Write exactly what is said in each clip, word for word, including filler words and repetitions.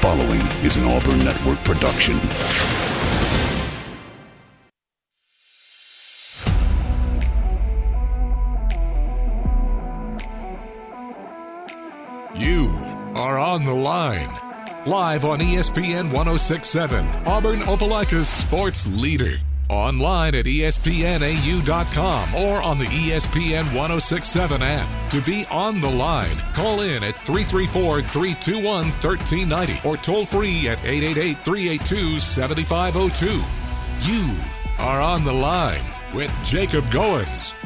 following is an Auburn Network production. You are on the line. Live on E S P N one oh six point seven, Auburn Opelika's sports leader. Online at E S P N A U dot com or on the E S P N one oh six point seven app. To be on the line, call in at three three four, three two one, one three nine zero or toll free at eight eight eight, three eight two, seven five zero two. You are on the line with Jacob Goins.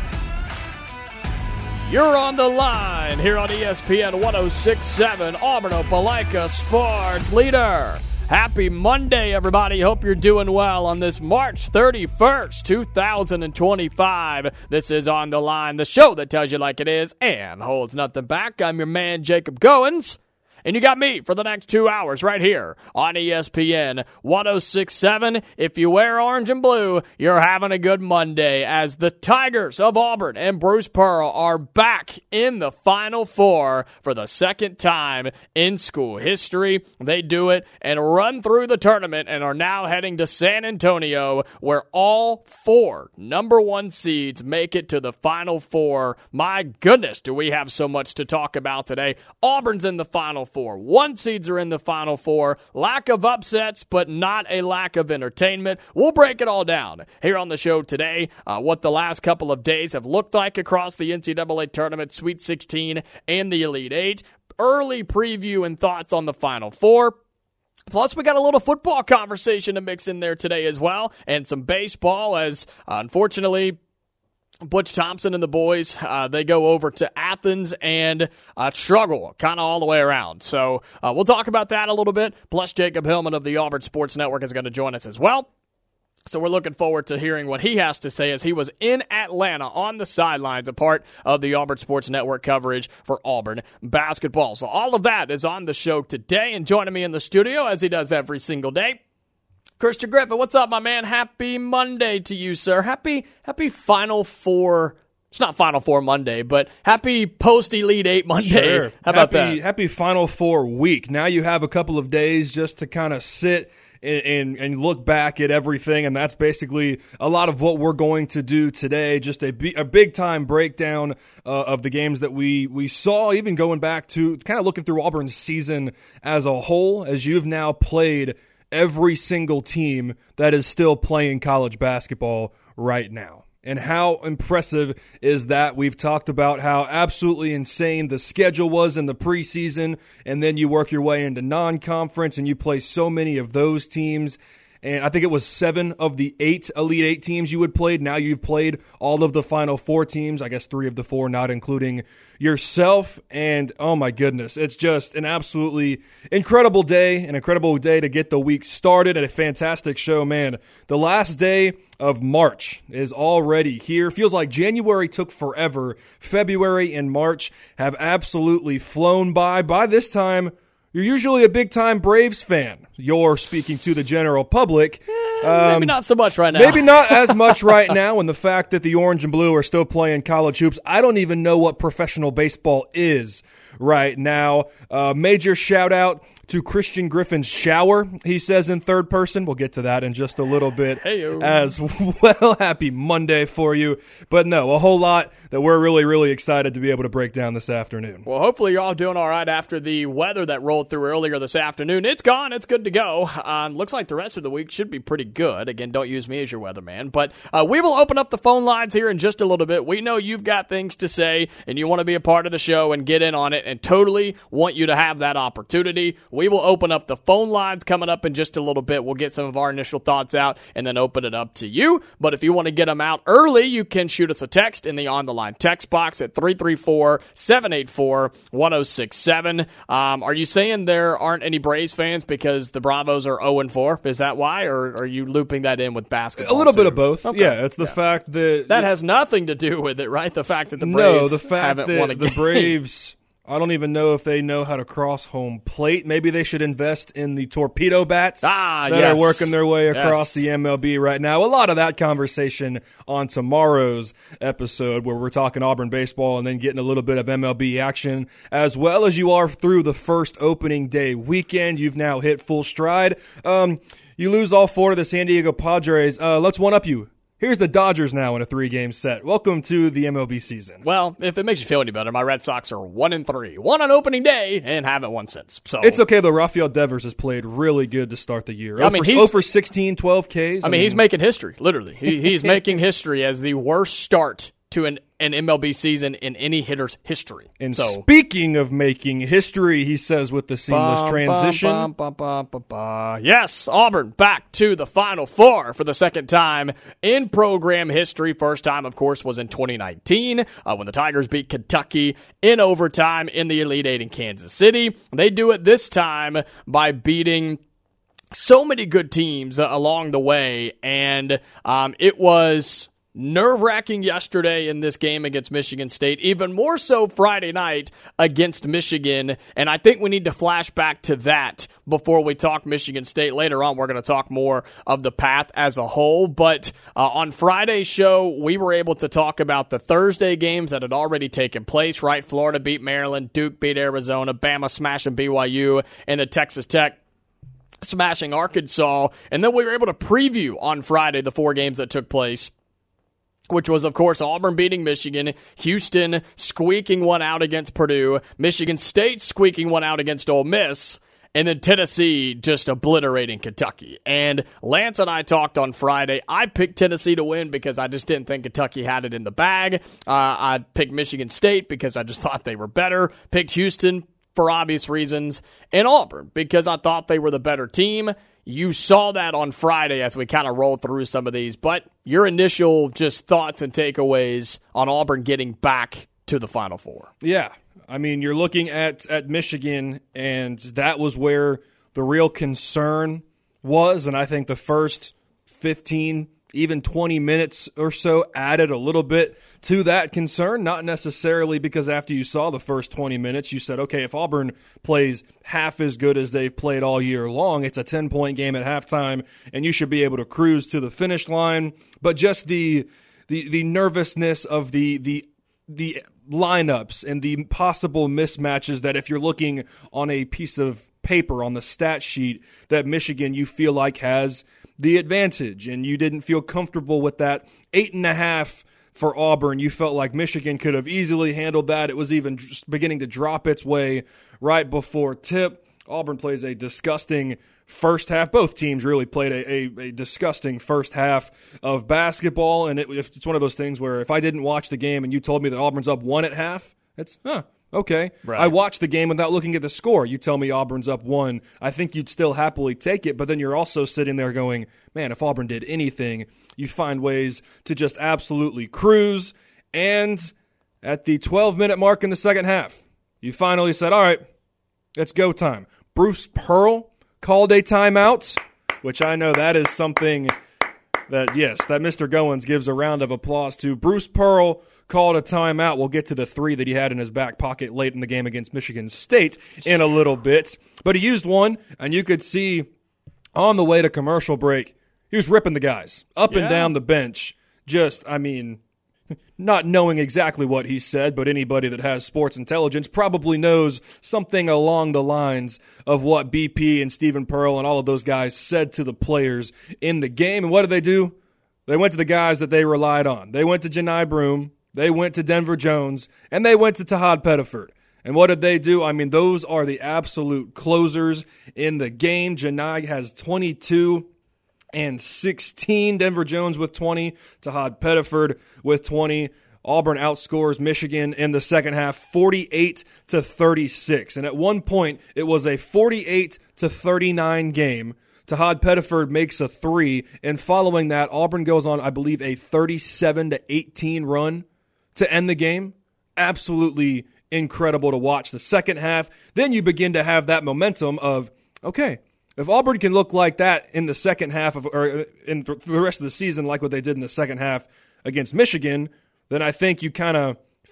You're on the line here on E S P N one oh six point seven, Auburn Opelika sports leader. Happy Monday, everybody. Hope you're doing well on this March thirty-first, two thousand twenty-five. This is On the Line, the show that tells you like it is and holds nothing back. I'm your man, Jacob Goins. And you got me for the next two hours right here on E S P N one oh six point seven. If you wear orange and blue, you're having a good Monday as the Tigers of Auburn and Bruce Pearl are back in the Final Four for the second time in school history. They do it and run through the tournament and are now heading to San Antonio, where all four number one seeds make it to the Final Four. My goodness, do we have so much to talk about today. Auburn's in the Final Four. One seeds are in the Final Four. Lack of upsets, but not a lack of entertainment. We'll break it all down here on the show today. Uh, what the last couple of days have looked like across the N C double A tournament, Sweet sixteen, and the Elite Eight. Early preview and thoughts on the Final Four. Plus, we got a little football conversation to mix in there today as well, and some baseball as, uh, unfortunately, Butch Thompson and the boys, uh, they go over to Athens and uh, struggle kind of all the way around. So uh, we'll talk about that a little bit. Plus, Jacob Hillman of the Auburn Sports Network is going to join us as well. So we're looking forward to hearing what he has to say as he was in Atlanta on the sidelines, a part of the Auburn Sports Network coverage for Auburn basketball. So all of that is on the show today, and joining me in the studio, as he does every single day, Christian Griffin. What's up, my man? Happy Monday to you, sir. Happy happy Final Four. It's not Final Four Monday, but happy post-Elite Eight Monday. Sure. How about happy, that? Happy Final Four week. Now you have a couple of days just to kind of sit and, and, and look back at everything, and that's basically a lot of what we're going to do today. Just a, a big-time breakdown uh, of the games that we, we saw, even going back to kind of looking through Auburn's season as a whole, as you've now played every single team that is still playing college basketball right now. And how impressive is that? We've talked about how absolutely insane the schedule was in the preseason, and then you work your way into non-conference, and you play so many of those teams. And I think it was seven of the eight Elite Eight teams you had played. Now you've played all of the Final Four teams, I guess three of the four, not including yourself. And, oh my goodness, it's just an absolutely incredible day, an incredible day to get the week started, and a fantastic show, man. The last day of March is already here. Feels like January took forever. February and March have absolutely flown by. By this time, you're usually a big-time Braves fan. You're speaking to the general public. Eh, um, maybe not so much right now. Maybe not as much right now, and the fact that the Orange and Blue are still playing college hoops. I don't even know what professional baseball is right now. Uh, major shout-out to Christian Griffin's shower, he says in third person. We'll get to that in just a little bit Hey-o. as well. Happy Monday for you. But no, a whole lot that we're really, really excited to be able to break down this afternoon. Well, hopefully you're all doing all right after the weather that rolled through earlier this afternoon. It's gone. It's good to go. Um, looks like the rest of the week should be pretty good. Again, don't use me as your weatherman. But uh, we will open up the phone lines here in just a little bit. We know you've got things to say, and you want to be a part of the show and get in on it, and totally want you to have that opportunity. We will open up the phone lines coming up in just a little bit. We'll get some of our initial thoughts out and then open it up to you. But if you want to get them out early, you can shoot us a text in the On The Line text box at three three four, seven eight four, one oh six seven. Um, are you saying there aren't any Braves fans because the Bravos are oh and four? Is that why, or are you looping that in with basketball? A little too? bit of both. Okay. Yeah, it's the Yeah. fact that... That has nothing to do with it, right? The fact that the Braves no, the fact haven't that won a the game. Braves I don't even know if they know how to cross home plate. Maybe they should invest in the torpedo bats ah, that yes. are working their way across yes. the M L B right now. A lot of that conversation on tomorrow's episode where we're talking Auburn baseball and then getting a little bit of M L B action as well as you are through the first opening day weekend. You've now hit full stride. Um, you lose all four to the San Diego Padres. Uh, let's one-up you. Here's the Dodgers now in a three-game set. Welcome to the M L B season. Well, if it makes you feel any better, my Red Sox are one and three, one on opening day, and haven't won since. So it's okay though. Rafael Devers has played really good to start the year. I mean, he's oh for sixteen, twelve Ks. I, I mean, mean, he's making history. Literally, he, he's making history as the worst start to an, an M L B season in any hitter's history. And so, speaking of making history, he says with the seamless bum, transition. Bum, bum, bum, bum, bum. Yes, Auburn back to the Final Four for the second time in program history. First time, of course, was in twenty nineteen uh, when the Tigers beat Kentucky in overtime in the Elite Eight in Kansas City. They do it this time by beating so many good teams uh, along the way, and um, it was nerve-wracking yesterday in this game against Michigan State, even more so Friday night against Michigan, and I think we need to flash back to that before we talk Michigan State. Later on, we're going to talk more of the path as a whole, but uh, on Friday's show, we were able to talk about the Thursday games that had already taken place, right? Florida beat Maryland, Duke beat Arizona, Bama smashing B Y U, and the Texas Tech smashing Arkansas, and then we were able to preview on Friday the four games that took place, which was, of course, Auburn beating Michigan, Houston squeaking one out against Purdue, Michigan State squeaking one out against Ole Miss, and then Tennessee just obliterating Kentucky. And Lance and I talked on Friday. I picked Tennessee to win because I just didn't think Kentucky had it in the bag. Uh, I picked Michigan State because I just thought they were better. Picked Houston for obvious reasons, and Auburn because I thought they were the better team. You saw that on Friday as we kind of rolled through some of these, but your initial just thoughts and takeaways on Auburn getting back to the Final Four. Yeah, I mean, you're looking at, at Michigan, and that was where the real concern was, and I think the first fifteen, even twenty minutes or so added a little bit to that concern, not necessarily because after you saw the first twenty minutes, you said, okay, if Auburn plays half as good as they've played all year long, it's a ten-point game at halftime, and you should be able to cruise to the finish line. But just the the, the nervousness of the the the lineups and the possible mismatches that if you're looking on a piece of paper on the stat sheet that Michigan you feel like has the advantage, and you didn't feel comfortable with that eight and a half for Auburn. You felt like Michigan could have easily handled that. It was even just beginning to drop its way right before tip. Auburn plays a disgusting first half. Both teams really played a, a, a disgusting first half of basketball, and it, it's one of those things where if I didn't watch the game and you told me that Auburn's up one at half, it's, huh, okay. Right. I watched the game without looking at the score. You tell me Auburn's up one, I think you'd still happily take it, but then you're also sitting there going, man, if Auburn did anything, you find ways to just absolutely cruise. And at the twelve-minute mark in the second half, you finally said, all right, it's go time. Bruce Pearl called a timeout, which I know that is something that, yes, that Mister Goins gives a round of applause to. Bruce Pearl called a timeout. We'll get to the three that he had in his back pocket late in the game against Michigan State in a little bit. But he used one, and you could see on the way to commercial break, he was ripping the guys up yeah. and down the bench. Just, I mean, not knowing exactly what he said, but anybody that has sports intelligence probably knows something along the lines of what B P and Stephen Pearl and all of those guys said to the players in the game. And what did they do? They went to the guys that they relied on. They went to Janai Broome, they went to Denver Jones, and they went to Tahad Pettiford. And what did they do? I mean, those are the absolute closers in the game. Janai has twenty-two and sixteen. Denver Jones with twenty. Tahad Pettiford with twenty. Auburn outscores Michigan in the second half forty-eight to thirty-six. And at one point, it was a forty-eight to thirty-nine game. Tahad Pettiford makes a three. And following that, Auburn goes on, I believe, a thirty-seven to eighteen run to end the game. Absolutely incredible to watch the second half. Then you begin to have that momentum of, okay, if Auburn can look like that in the second half of, or in the rest of the season, like what they did in the second half against Michigan, then I think you kind of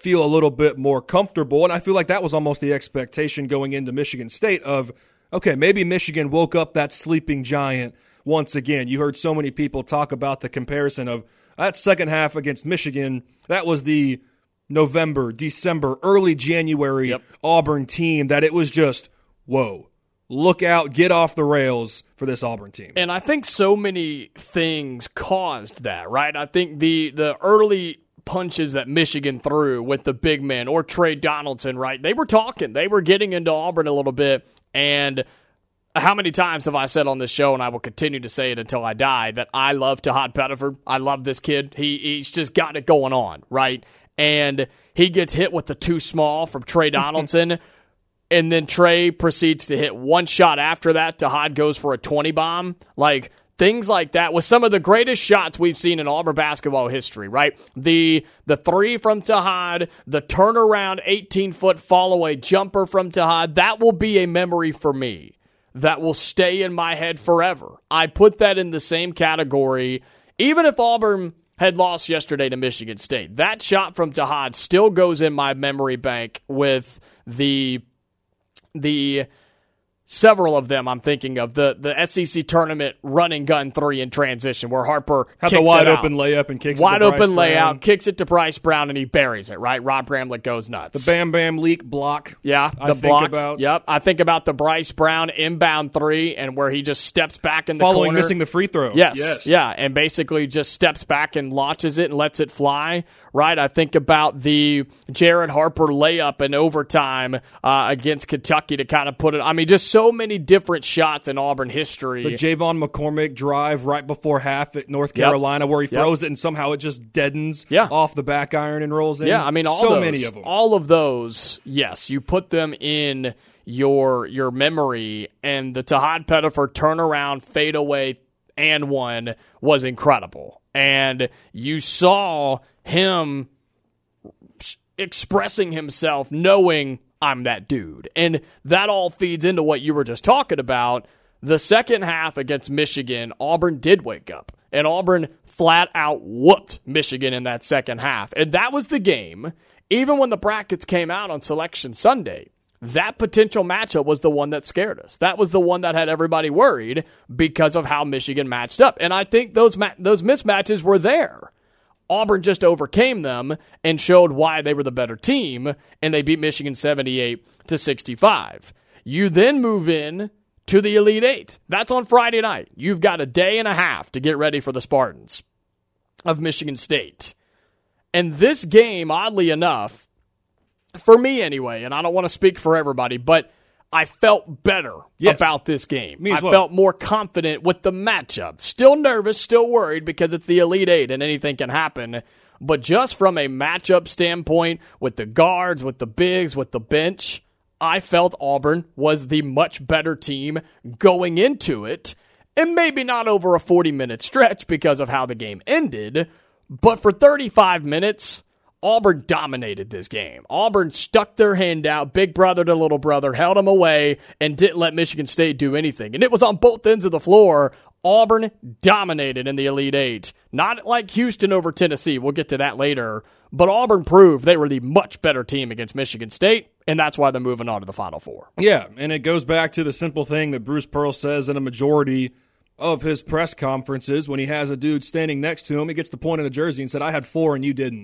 feel a little bit more comfortable. And I feel like that was almost the expectation going into Michigan State of, okay, maybe Michigan woke up that sleeping giant once again. You heard so many people talk about the comparison of that second half against Michigan. That was the November, December, early January yep. Auburn team that it was just, whoa, look out, get off the rails for this Auburn team. And I think so many things caused that, right? I think the the early punches that Michigan threw with the big men or Trey Donaldson, right? They were talking. They were getting into Auburn a little bit. And how many times have I said on this show, and I will continue to say it until I die, that I love Tahad Pettiford. I love this kid. He He's just got it going on, right? And he gets hit with the too small from Trey Donaldson. And then Trey proceeds to hit one shot after that. Tahad goes for a twenty bomb. Like, things like that with some of the greatest shots we've seen in Auburn basketball history, right? The the three from Tahad, the turnaround eighteen-foot fall-away jumper from Tahad, that will be a memory for me. That will stay in my head forever. I put that in the same category. Even if Auburn had lost yesterday to Michigan State, that shot from Tahad still goes in my memory bank with the... The several of them I'm thinking of. The the S E C tournament running gun three in transition where Harper had kicks the wide it open out. layup and kicks wide it to Bryce open Brown. layout, kicks it to Bryce Brown, and he buries it, right? Rob Bramlett goes nuts. The Bam Bam leak block. Yeah, I the think block. About. Yep. I think about the Bryce Brown inbound three and where he just steps back in the Following corner. missing the free throw. Yes. yes. Yeah, and basically just steps back and launches it and lets it fly. Right, I think about the Jared Harper layup in overtime uh, against Kentucky to kind of put it. I mean, just so many different shots in Auburn history. The Javon McCormick drive right before half at North Carolina, yep. where he throws yep. it and somehow it just deadens yeah. off the back iron and rolls in. Yeah, I mean, all so those, many of them. All of those, yes, you put them in your your memory, and the Tahad Pettiford turnaround, fadeaway, and one was incredible. And you saw him expressing himself knowing I'm that dude. And that all feeds into what you were just talking about. The second half against Michigan, Auburn did wake up. And Auburn flat out whooped Michigan in that second half. And that was the game, even when the brackets came out on Selection Sunday, that potential matchup was the one that scared us. That was the one that had everybody worried because of how Michigan matched up. And I think those ma- those mismatches were there. Auburn just overcame them and showed why they were the better team, and they beat Michigan seventy-eight to sixty-five. You then move in to the Elite Eight. That's on Friday night. You've got a day and a half to get ready for the Spartans of Michigan State. And this game, oddly enough, for me anyway, and I don't want to speak for everybody, but I felt better yes. about this game. Me as I well. felt more confident with the matchup. Still nervous, still worried because it's the Elite Eight and anything can happen. But just from a matchup standpoint, with the guards, with the bigs, with the bench, I felt Auburn was the much better team going into it. And maybe not over a forty-minute stretch because of how the game ended, but for thirty-five minutes, Auburn dominated this game. Auburn stuck their hand out, big brother to little brother, held them away, and didn't let Michigan State do anything. And it was on both ends of the floor. Auburn dominated in the Elite Eight. Not like Houston over Tennessee. We'll get to that later. But Auburn proved they were the much better team against Michigan State, and that's why they're moving on to the Final Four. Yeah, and it goes back to the simple thing that Bruce Pearl says in a majority of his press conferences when he has a dude standing next to him. He gets the point in a jersey and said, I had four and you didn't.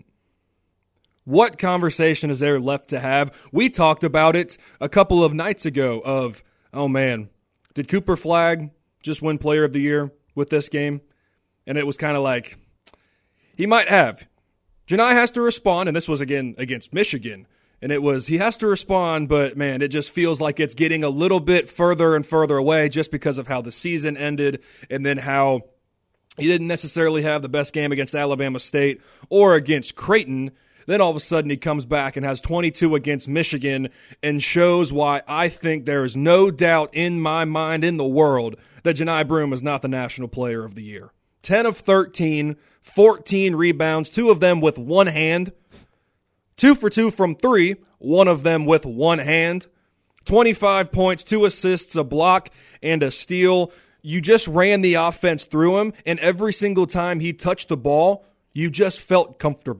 What conversation is there left to have? We talked about it a couple of nights ago of, oh man, did Cooper Flagg just win Player of the Year with this game? And it was kind of like, he might have. Johni has to respond, and this was again against Michigan. And it was, he has to respond, but man, it just feels like it's getting a little bit further and further away just because of how the season ended and then how he didn't necessarily have the best game against Alabama State or against Creighton. Then all of a sudden he comes back and has twenty-two against Michigan and shows why I think there is no doubt in my mind in the world that Johni Broome is not the National Player of the Year. ten of thirteen, fourteen rebounds, two of them with one hand. Two for two from three, one of them with one hand. twenty-five points, two assists, a block, and a steal. You just ran the offense through him, and every single time he touched the ball, you just felt comfortable.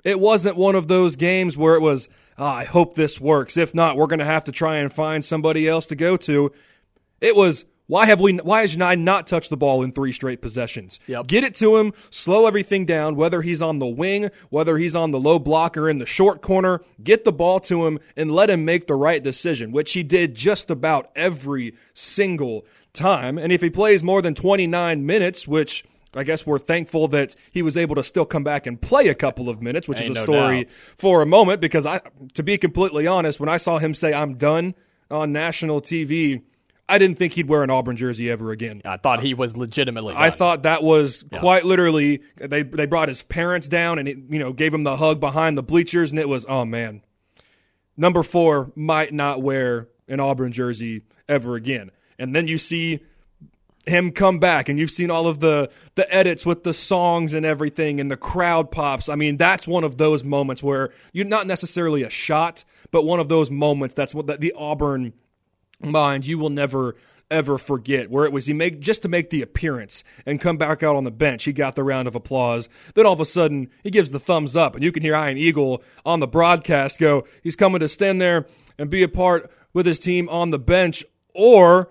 It wasn't one of those games where it was, oh, I hope this works. If not, we're going to have to try and find somebody else to go to. It was, why have we? Why has Janai not touched the ball in three straight possessions? Yep. Get it to him, slow everything down, whether he's on the wing, whether he's on the low block or in the short corner, get the ball to him and let him make the right decision, which he did just about every single time. And if he plays more than twenty-nine minutes, which I guess we're thankful that he was able to still come back and play a couple of minutes, which Ain't is a no story doubt. for a moment, because I, to be completely honest, when I saw him say, I'm done on national T V, I didn't think he'd wear an Auburn jersey ever again. I thought he was legitimately done. I thought that was Yeah. quite literally, they they brought his parents down and, it, you know, gave him the hug behind the bleachers, and it was, oh, man. Number four might not wear an Auburn jersey ever again. And then you see him come back, and you've seen all of the, the edits with the songs and everything, and the crowd pops. I mean, that's one of those moments where you're not necessarily a shot, but one of those moments that's what the, the Auburn mind you will never ever forget, where it was he make just to make the appearance and come back out on the bench. He got the round of applause. Then all of a sudden he gives the thumbs up, and you can hear Ian Eagle on the broadcast go, he's coming to stand there and be a part with his team on the bench. Or,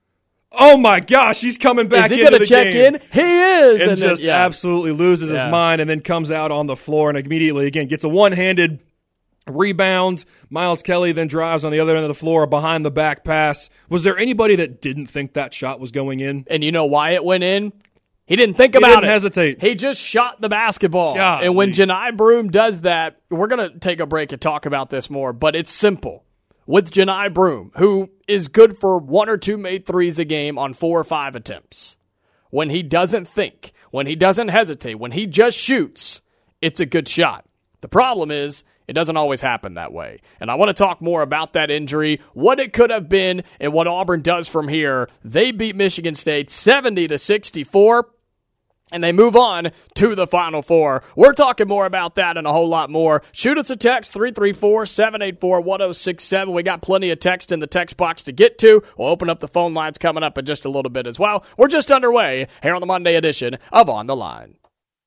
oh my gosh, he's coming back Is he into gonna the check game. in? He is, and, and then- just yeah. absolutely loses Yeah. his mind, and then comes out on the floor and immediately again gets a one-handed rebound. Miles Kelly then drives on the other end of the floor, behind the back pass. Was there anybody that didn't think that shot was going in? And you know why it went in? He didn't think He about didn't it. hesitate. He just shot the basketball. Golly. And when Janai Broome does that, we're going to take a break and talk about this more, but it's simple. With Janai Broome, who is good for one or two made threes a game on four or five attempts, when he doesn't think, when he doesn't hesitate, when he just shoots, it's a good shot. The problem is, it doesn't always happen that way. And I want to talk more about that injury, what it could have been, and what Auburn does from here. They beat Michigan State seventy to sixty-four, and they move on to the Final Four. We're talking more about that and a whole lot more. Shoot us a text, three three four, seven eight four, one oh six seven. We got plenty of text in the text box to get to. We'll open up the phone lines coming up in just a little bit as well. We're just underway here on the Monday edition of On the Line.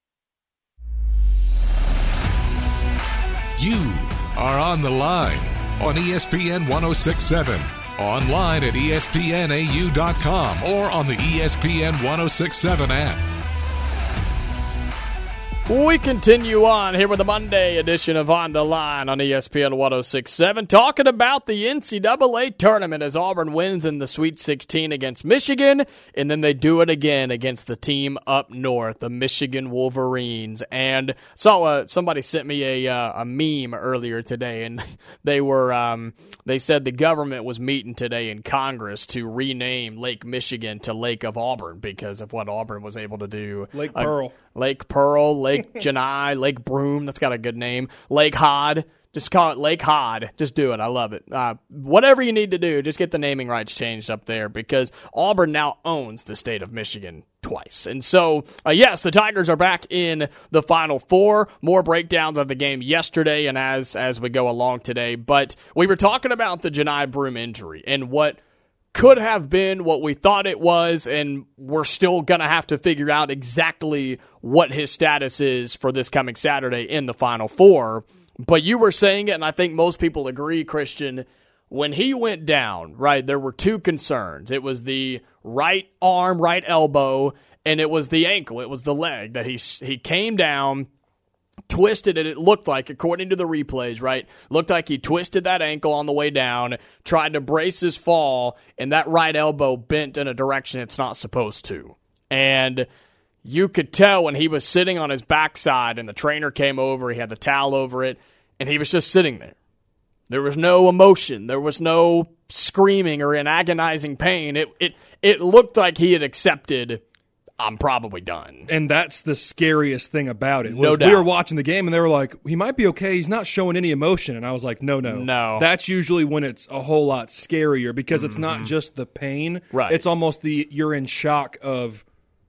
You are on the line on E S P N ten sixty-seven, online at E S P N A U dot com, or on the E S P N ten sixty-seven app. We continue on here with the Monday edition of On the Line on E S P N ten sixty-seven, talking about the N C double A tournament as Auburn wins in the Sweet sixteen against Michigan, and then they do it again against the team up north, the Michigan Wolverines. And saw uh, somebody sent me a uh, a meme earlier today, and they were um, they said the government was meeting today in Congress to rename Lake Michigan to Lake of Auburn because of what Auburn was able to do. Lake Uh, Pearl. Lake Pearl, Lake Janai, Lake Broome. That's got a good name. Lake Hod. Just call it Lake Hod. Just do it. I love it. Uh, whatever you need to do, just get the naming rights changed up there because Auburn now owns the state of Michigan twice. And so, uh, yes, the Tigers are back in the Final Four. More breakdowns of the game yesterday and as as we go along today. But we were talking about the Janai Broome injury and what could have been, what we thought it was, and we're still going to have to figure out exactly what his status is for this coming Saturday in the Final Four. But you were saying it, and I think most people agree, Christian, when he went down, right, there were two concerns. It was the right arm, right elbow, and it was the ankle. It was the leg that he he came down, twisted it. It looked like, according to the replays, right, looked like he twisted that ankle on the way down, tried to brace his fall, and that right elbow bent in a direction it's not supposed to. And you could tell when he was sitting on his backside and the trainer came over, he had the towel over it, and he was just sitting there. There was no emotion. There was no screaming or in agonizing pain. It it it looked like he had accepted, I'm probably done. And that's the scariest thing about it. No was doubt. We were watching the game, and they were like, he might be okay. He's not showing any emotion. And I was like, no, no. No. That's usually when it's a whole lot scarier because it's not just the pain. Right. It's almost the you're in shock of,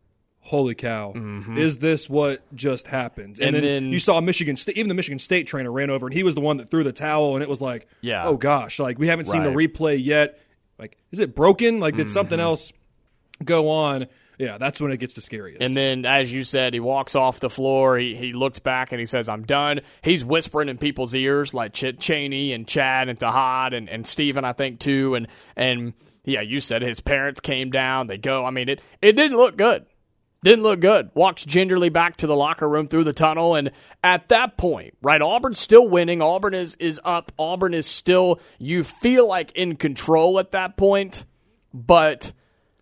holy cow, is this what just happened? And, And then, then- you saw Michigan State, even the Michigan State trainer ran over, and he was the one that threw the towel, and it was like, Yeah. oh gosh, like we haven't seen the Right. replay yet. Like, is it broken? Like, did something else go on? Yeah, that's when it gets the scariest. And then, as you said, he walks off the floor. He he looks back and he says, I'm done. He's whispering in people's ears, like Ch- Cheney and Chad and Tahad and, and Steven, I think, too. And, and yeah, you said his parents came down. They go. I mean, it, it didn't look good. Didn't look good. Walks gingerly back to the locker room through the tunnel. And at that point, right, Auburn's still winning. Auburn is, is up. Auburn is still, you feel like, in control at that point. But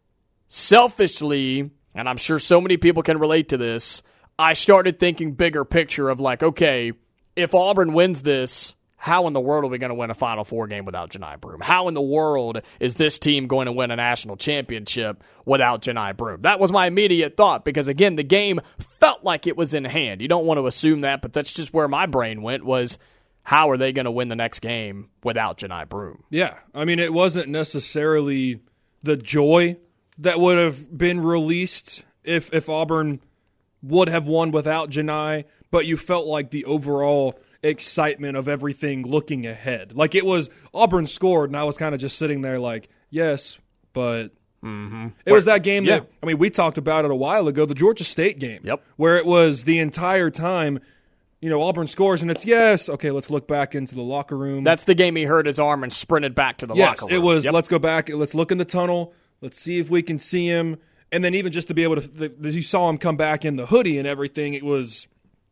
selfishly, and I'm sure so many people can relate to this, I started thinking bigger picture of like, okay, if Auburn wins this, how in the world are we going to win a Final Four game without Johni Broome? How in the world is this team going to win a national championship without Johni Broome? That was my immediate thought because, again, the game felt like it was in hand. You don't want to assume that, but that's just where my brain went was, how are they going to win the next game without Johni Broome? Yeah, I mean, it wasn't necessarily the joy that would have been released if if Auburn would have won without Johni, but you felt like the overall excitement of everything looking ahead. Like it was, Auburn scored, and I was kind of just sitting there like, yes, but mm-hmm. it was that game yeah. that, I mean, we talked about it a while ago, the Georgia State game, yep. where it was the entire time, you know, Auburn scores, and it's, yes, okay, let's look back into the locker room. That's the game he hurt his arm and sprinted back to the yes, locker room. Yes, it was, yep. let's go back, let's look in the tunnel, let's see if we can see him. And then even just to be able to, as you saw him come back in the hoodie and everything, it was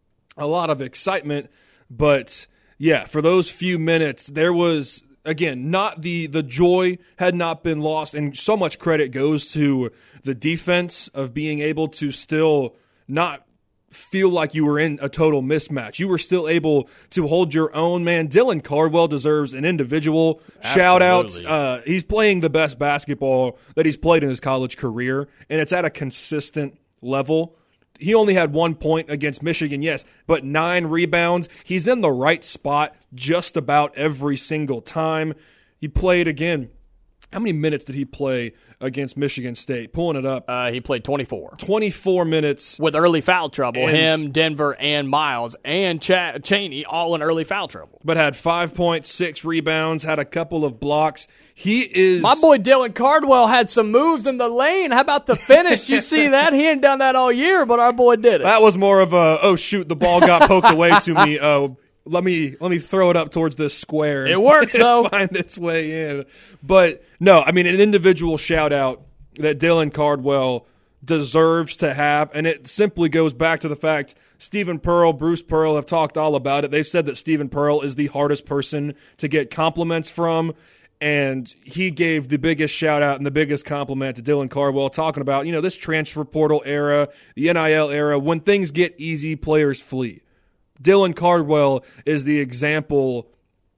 a lot of excitement. But, yeah, for those few minutes, there was, again, not the, the joy had not been lost. And so much credit goes to the defense of being able to still not feel like you were in a total mismatch. You were still able to hold your own. Man, Dylan Cardwell deserves an individual shout-out. Uh, he's playing the best basketball that he's played in his college career, and it's at a consistent level. He only had one point against Michigan, yes, but nine rebounds. He's in the right spot just about every single time. He played, again, how many minutes did he play against Michigan State? Pulling it up. Uh, he played twenty-four. twenty-four minutes. With early foul trouble. And Him, Denver, and Miles, and Ch- Cheney all in early foul trouble. But had five point six rebounds, had a couple of blocks. He is... My boy Dylan Cardwell had some moves in the lane. How about the finish? Did you see that? He hadn't done that all year, but our boy did it. That was more of a, oh, shoot, the ball got poked away to me. Oh, Let me let me throw it up towards this square. It worked, though. Find its way in. But, no, I mean, an individual shout-out that Dylan Cardwell deserves to have, and it simply goes back to the fact Stephen Pearl, Bruce Pearl have talked all about it. They've said that Stephen Pearl is the hardest person to get compliments from, and he gave the biggest shout-out and the biggest compliment to Dylan Cardwell, talking about, you know, this transfer portal era, the N I L era, when things get easy, players flee. Dylan Cardwell is the example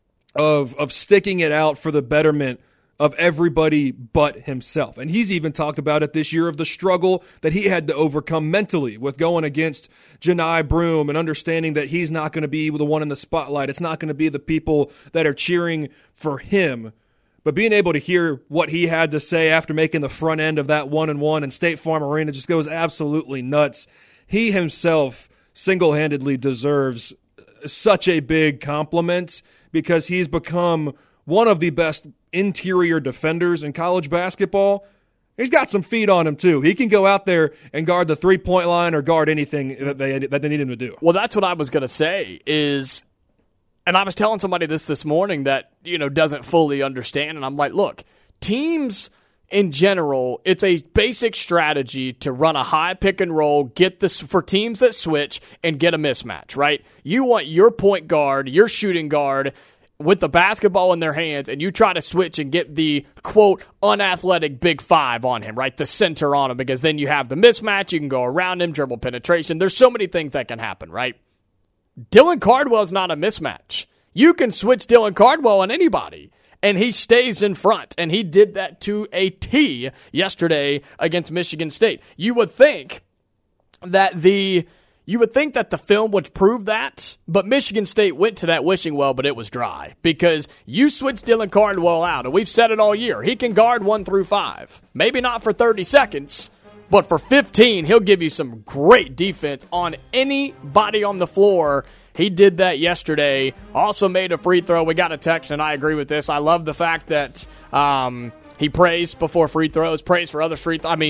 of of sticking it out for the betterment of everybody but himself. And he's even talked about it this year of the struggle that he had to overcome mentally with going against Johni Broome and understanding that he's not going to be the one in the spotlight. It's not going to be the people that are cheering for him. But being able to hear what he had to say after making the front end of that one and one and State Farm Arena just goes absolutely nuts. He himself single-handedly deserves such a big compliment because he's become one of the best interior defenders in college basketball. He's got some feet on him, too. He can go out there and guard the three-point line or guard anything that they that they need him to do. Well, that's what I was going to say is, and I was telling somebody this this morning that, you know, doesn't fully understand, and I'm like, look, teams in general, it's a basic strategy to run a high pick and roll, get this for teams that switch and get a mismatch, right? You want your point guard, your shooting guard with the basketball in their hands, and you try to switch and get the, quote, unathletic big five on him, right? The center on him, because then you have the mismatch, you can go around him, dribble penetration. There's so many things that can happen, right? Dylan Cardwell's not a mismatch. You can switch Dylan Cardwell on anybody, and he stays in front, and he did that to a T yesterday against Michigan State. You would think that the you would think that the film would prove that, but Michigan State went to that wishing well, but it was dry because you switched Dylan Cardwell out, and we've said it all year. He can guard one through five, maybe not for thirty seconds, but for fifteen, he'll give you some great defense on anybody on the floor. He did that yesterday. Also made a free throw. We got a text, and I agree with this. I love the fact that um, he prays before free throws, prays for other free throws. I mean,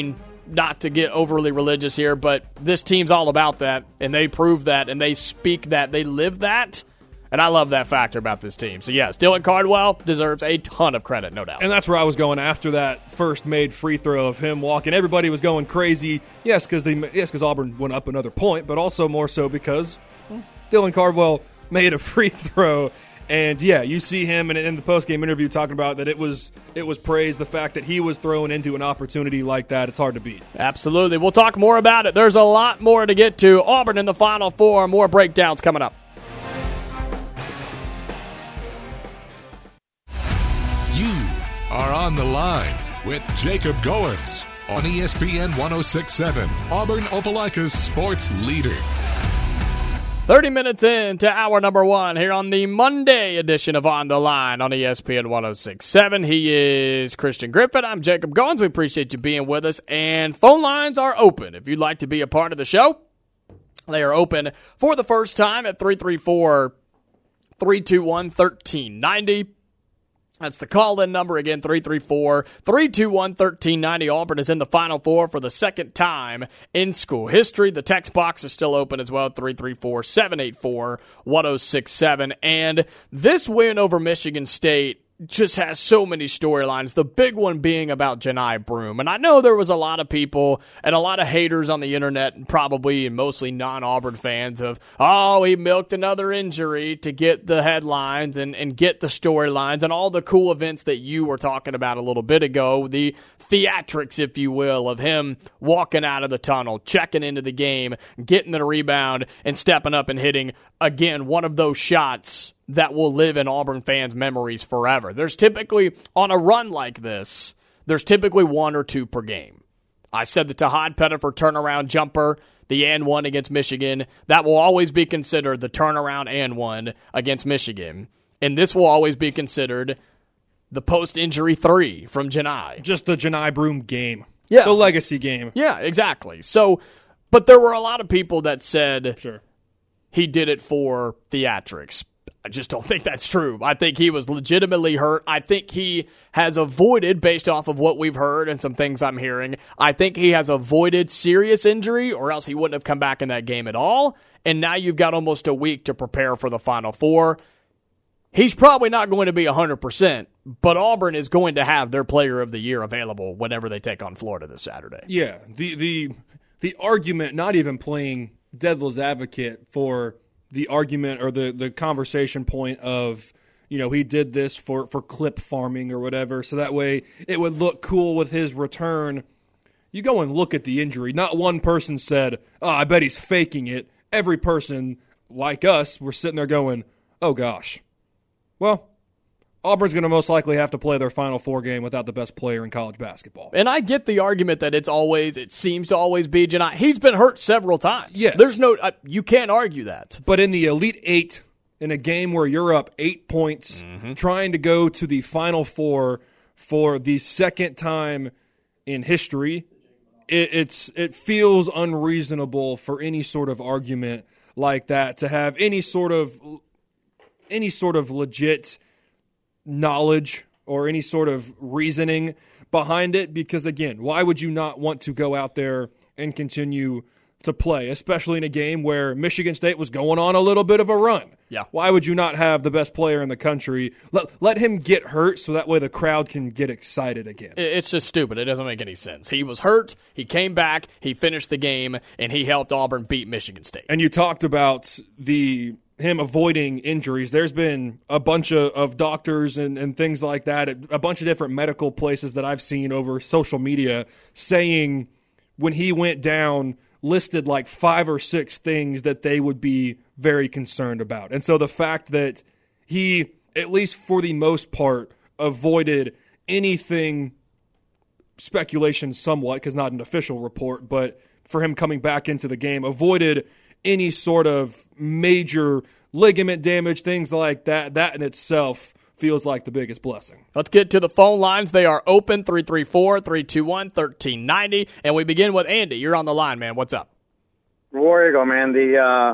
not to get overly religious here, but this team's all about that, and they prove that, and they speak that, they live that, and I love that factor about this team. So, yes, Dylan Cardwell deserves a ton of credit, no doubt. And that's where I was going after that first made free throw of him walking. Everybody was going crazy, yes, because yes, because Auburn went up another point, but also more so because well, Dylan Cardwell made a free throw. And, yeah, you see him in, in the postgame interview talking about that it was it was praised, the fact that he was thrown into an opportunity like that. It's hard to beat. Absolutely. We'll talk more about it. There's a lot more to get to. Auburn in the Final Four. More breakdowns coming up. You are on the line with Jacob Goins on E S P N one oh six point seven, Auburn Opelika's sports leader. thirty minutes into hour number one here on the Monday edition of On the Line on E S P N one oh six point seven. He is Christian Griffin. I'm Jacob Goins. We appreciate you being with us. And phone lines are open. If you'd like to be a part of the show, they are open for the first time at three three four, three two one, one three nine zero. That's the call-in number again, three three four, three two one, one three nine zero. Auburn is in the Final Four for the second time in school history. The text box is still open as well, three three four, seven eight four, one oh six seven. And this win over Michigan State just has so many storylines, the big one being about Johni Broome. And I know there was a lot of people and a lot of haters on the internet, and probably and mostly non-Auburn fans of, oh, he milked another injury to get the headlines and, and get the storylines and all the cool events that you were talking about a little bit ago, the theatrics, if you will, of him walking out of the tunnel, checking into the game, getting the rebound, and stepping up and hitting, again, one of those shots that will live in Auburn fans' memories forever. There's typically, on a run like this, there's typically one or two per game. I said the Tahad Pettifer turnaround jumper, the and one against Michigan, that will always be considered the turnaround and one against Michigan. And this will always be considered the post-injury three from Johni. Just the Johni Broome game. Yeah. The legacy game. Yeah, exactly. So, but there were a lot of people that said sure. he did it for theatrics. I just don't think that's true. I think he was legitimately hurt. I think he has avoided, based off of what we've heard and some things I'm hearing, I think he has avoided serious injury, or else he wouldn't have come back in that game at all. And now you've got almost a week to prepare for the Final Four. He's probably not going to be one hundred percent, but Auburn is going to have their player of the year available whenever they take on Florida this Saturday. Yeah, the the the argument, not even playing devil's advocate for the argument or the, the conversation point of, you know, he did this for, for clip farming or whatever, so that way it would look cool with his return. You go and look at the injury. Not one person said, oh, I bet he's faking it. Every person, like us, were sitting there going, oh, gosh. Well, Auburn's going to most likely have to play their Final Four game without the best player in college basketball. And I get the argument that it's always, it seems to always be Johni. He's been hurt several times. Yes. There's no, uh, you can't argue that. But in the Elite Eight, in a game where you're up eight points, mm-hmm. trying to go to the Final Four for the second time in history, it, it's it feels unreasonable for any sort of argument like that to have any sort of any sort of legit knowledge or any sort of reasoning behind it, because again, why would you not want to go out there and continue to play, especially in a game where Michigan State was going on a little bit of a run? Yeah. Why would you not have the best player in the country? Let, let him get hurt so that way the crowd can get excited again. It's just stupid. It doesn't make any sense. He was hurt, he came back, he finished the game, and he helped Auburn beat Michigan State. And you talked about the him avoiding injuries. There's been a bunch of, of doctors and, and things like that, a bunch of different medical places that I've seen over social media saying when he went down, listed like five or six things that they would be very concerned about. And so the fact that he, at least for the most part, avoided anything, speculation somewhat, because not an official report, but for him coming back into the game, avoided any sort of major ligament damage, things like that, that in itself feels like the biggest blessing. Let's get to the phone lines. They are open, three three four, three two one, one three nine zero. And we begin with Andy. You're on the line, man. What's up? War Eagle, man. The, uh,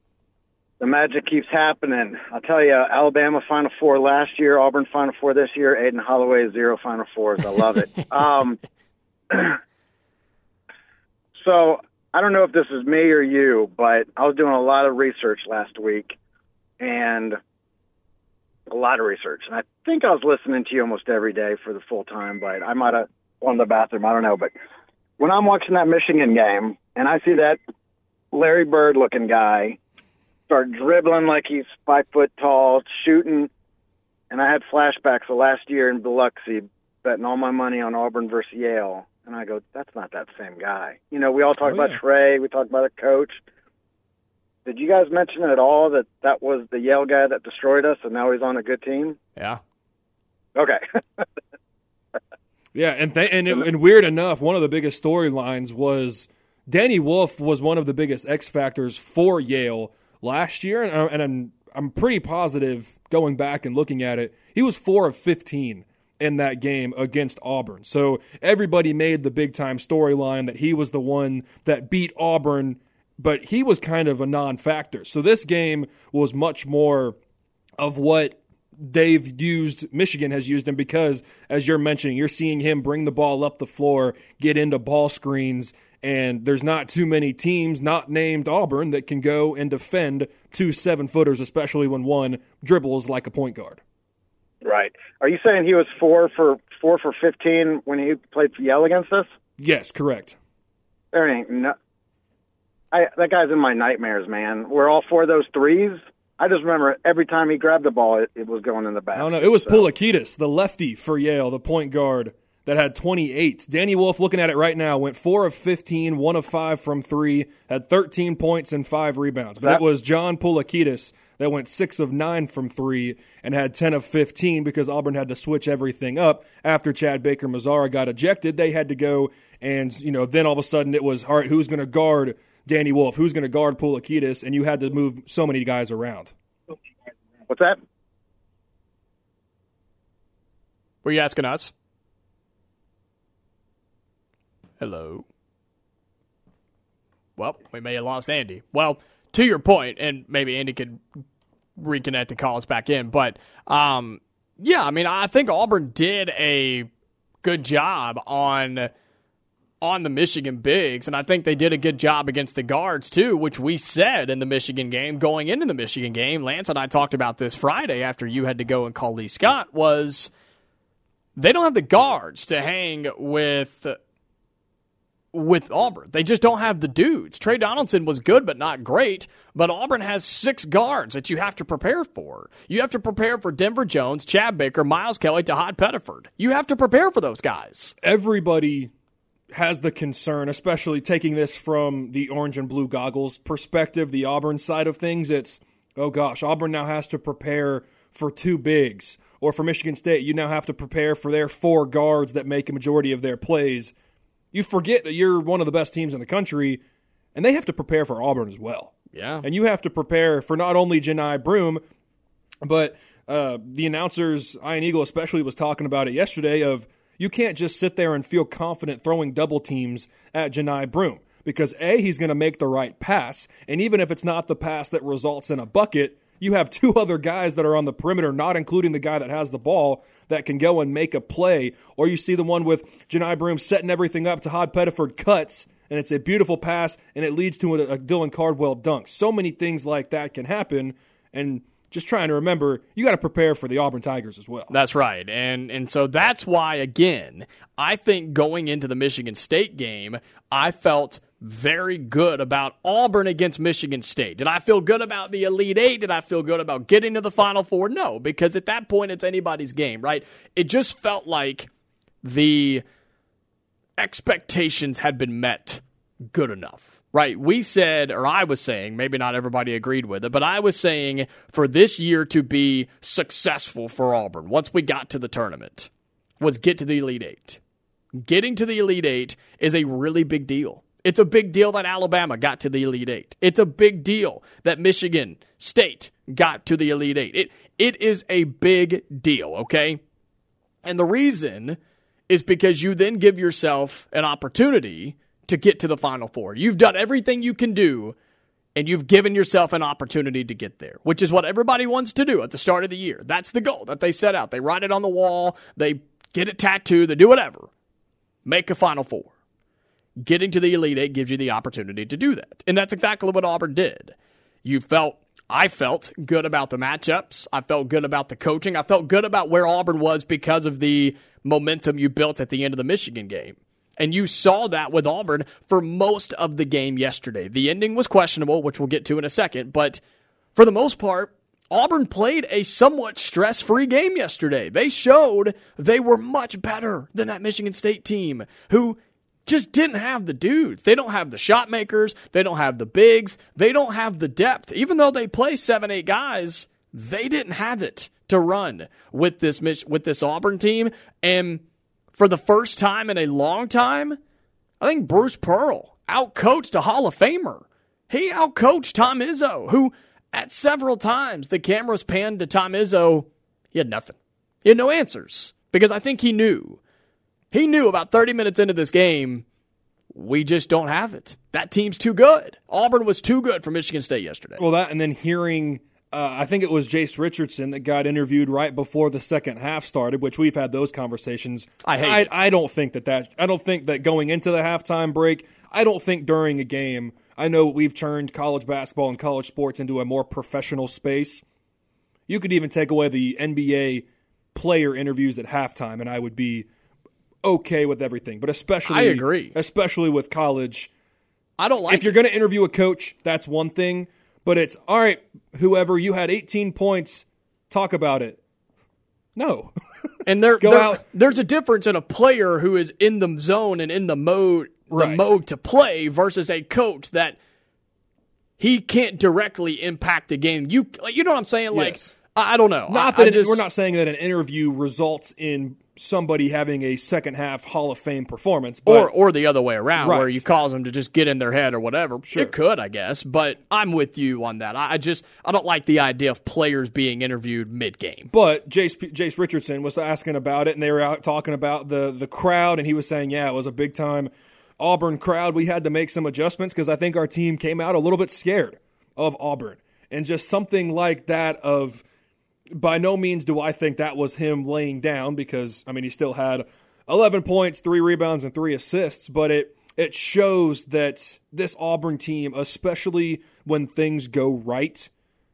the magic keeps happening. I'll tell you, Alabama Final Four last year, Auburn Final Four this year, Aiden Holloway, zero Final Fours. I love it. um, So I don't know if this is me or you, but I was doing a lot of research last week, and a lot of research. And I think I was listening to you almost every day for the full time, but I might have gone to the bathroom. I don't know. But when I'm watching that Michigan game and I see that Larry Bird looking guy start dribbling like he's five foot tall, shooting, and I had flashbacks of last year in Biloxi betting all my money on Auburn versus Yale. And I go, that's not that same guy. You know, we all talk oh, about yeah. Trey. We talk about a coach. Did you guys mention at all that that was the Yale guy that destroyed us, and now he's on a good team? Yeah. Okay. Yeah, and th- and, it, and weird enough, one of the biggest storylines was Danny Wolf was one of the biggest X factors for Yale last year, and, I, and I'm, I'm pretty positive going back and looking at it, he was four of fifteen in that game against Auburn. So everybody made the big-time storyline that he was the one that beat Auburn, but he was kind of a non-factor. So this game was much more of what they've used, Michigan has used him, because, as you're mentioning, you're seeing him bring the ball up the floor, get into ball screens, and there's not too many teams, not named Auburn, that can go and defend two seven-footers, especially when one dribbles like a point guard. Right. Are you saying he was four for four for fifteen when he played for Yale against us? Yes, correct. There ain't no. I that guy's in my nightmares, man. Were all four of those threes? I just remember every time he grabbed the ball, it, it was going in the back. I don't know. It was so. Poulakidis, the lefty for Yale, the point guard that had twenty-eight. Danny Wolf, looking at it right now, went four of fifteen, one of five from three, had thirteen points and five rebounds. But that, it was John Poulakidis that went six of nine from three and had ten of fifteen because Auburn had to switch everything up after Chad Baker-Mazara got ejected. They had to go and, you know, then all of a sudden it was, all right, who's going to guard Danny Wolf? Who's going to guard Poulakidis? And you had to move so many guys around. What's that? Were you asking us? Hello. Well, we may have lost Andy. Well, to your point, and maybe Andy could reconnect and call us back in, but um, yeah, I mean, I think Auburn did a good job on on the Michigan bigs, and I think they did a good job against the guards too, which we said in the Michigan game, going into the Michigan game. Lance and I talked about this Friday after you had to go and call Lee Scott, was they don't have the guards to hang with with Auburn. They just don't have the dudes. Trey Donaldson was good but not great, but Auburn has six guards that you have to prepare for. You have to prepare for Denver Jones, Chad Baker, Miles Kelly, Tahad Pettiford. You have to prepare for those guys. Everybody has the concern, especially taking this from the orange and blue goggles perspective, the Auburn side of things. It's, oh gosh, Auburn now has to prepare for two bigs. Or for Michigan State, you now have to prepare for their four guards that make a majority of their plays. You forget that you're one of the best teams in the country, and they have to prepare for Auburn as well. Yeah. And you have to prepare for not only Janai Broome, but uh, the announcers, Ian Eagle especially, was talking about it yesterday of you can't just sit there and feel confident throwing double teams at Janai Broome because, A, he's going to make the right pass, and even if it's not the pass that results in a bucket, you have two other guys that are on the perimeter, not including the guy that has the ball, that can go and make a play. Or you see the one with Janai Broome setting everything up, Tahad Pettiford cuts, and it's a beautiful pass, and it leads to a, a Dylan Cardwell dunk. So many things like that can happen, and just trying to remember, you got to prepare for the Auburn Tigers as well. That's right, and and so that's why, again, I think going into the Michigan State game, I felt very good about Auburn against Michigan State. Did I feel good about the Elite Eight? Did I feel good about getting to the Final Four? No, because at that point, it's anybody's game, right? It just felt like the expectations had been met good enough, right? We said, or I was saying, maybe not everybody agreed with it, but I was saying for this year to be successful for Auburn, once we got to the tournament, was get to the Elite Eight. Getting to the Elite Eight is a really big deal. It's a big deal that Alabama got to the Elite Eight. It's a big deal that Michigan State got to the Elite Eight. It It is a big deal, okay? And the reason is because you then give yourself an opportunity to get to the Final Four. You've done everything you can do, and you've given yourself an opportunity to get there, which is what everybody wants to do at the start of the year. That's the goal that they set out. They write it on the wall. They get it tattooed. They do whatever. Make a Final Four. getting to the Elite Eight gives you the opportunity to do that. And that's exactly what Auburn did. You felt, I felt good about the matchups. I felt good about the coaching. I felt good about where Auburn was because of the momentum you built at the end of the Michigan game. And you saw that with Auburn for most of the game yesterday. The ending was questionable, which we'll get to in a second, but for the most part, Auburn played a somewhat stress-free game yesterday. They showed they were much better than that Michigan State team, who just didn't have the dudes. They don't have the shot makers. They don't have the bigs. They don't have the depth. Even though they play seven, eight guys, they didn't have it to run with this with this Auburn team. And for the first time in a long time, I think Bruce Pearl outcoached a Hall of Famer. He outcoached Tom Izzo, who at several times the cameras panned to Tom Izzo. He had nothing. He had no answers because I think he knew. He knew about thirty minutes into this game, we just don't have it. That team's too good. Auburn was too good for Michigan State yesterday. Well, that and then hearing, uh, I think it was Jace Richardson that got interviewed right before the second half started, which we've had those conversations. I hate I, it. I don't think that that, I don't think that going into the halftime break, I don't think during a game, I know we've turned college basketball and college sports into a more professional space. You could even take away the N B A player interviews at halftime, and I would be okay with everything. But especially, I agree. Especially with college, I don't like if you're it. going to interview a coach, that's one thing. But it's, all right, whoever, you had eighteen points, talk about it. No. And there, Go there out. there's a difference in a player who is in the zone and in the mode, the Right. mode to play versus a coach that he can't directly impact the game. You, like, you know what I'm saying? Like, Yes. I, I don't know. Not I, that I it- just, we're not saying that an interview results in somebody having a second half Hall of Fame performance, but or or the other way around, where Right. you cause them to just get in their head or whatever. Sure. It could, I guess, but I'm with you on that. I, I just I don't like the idea of players being interviewed mid game. But Jace, Jace Richardson was asking about it, and they were out talking about the, the crowd, and he was saying, yeah, it was a big-time Auburn crowd. We had to make some adjustments because I think our team came out a little bit scared of Auburn. And just something like that of, by no means do I think that was him laying down because, I mean, he still had eleven points, three rebounds, and three assists, but it it shows that this Auburn team, especially when things go right,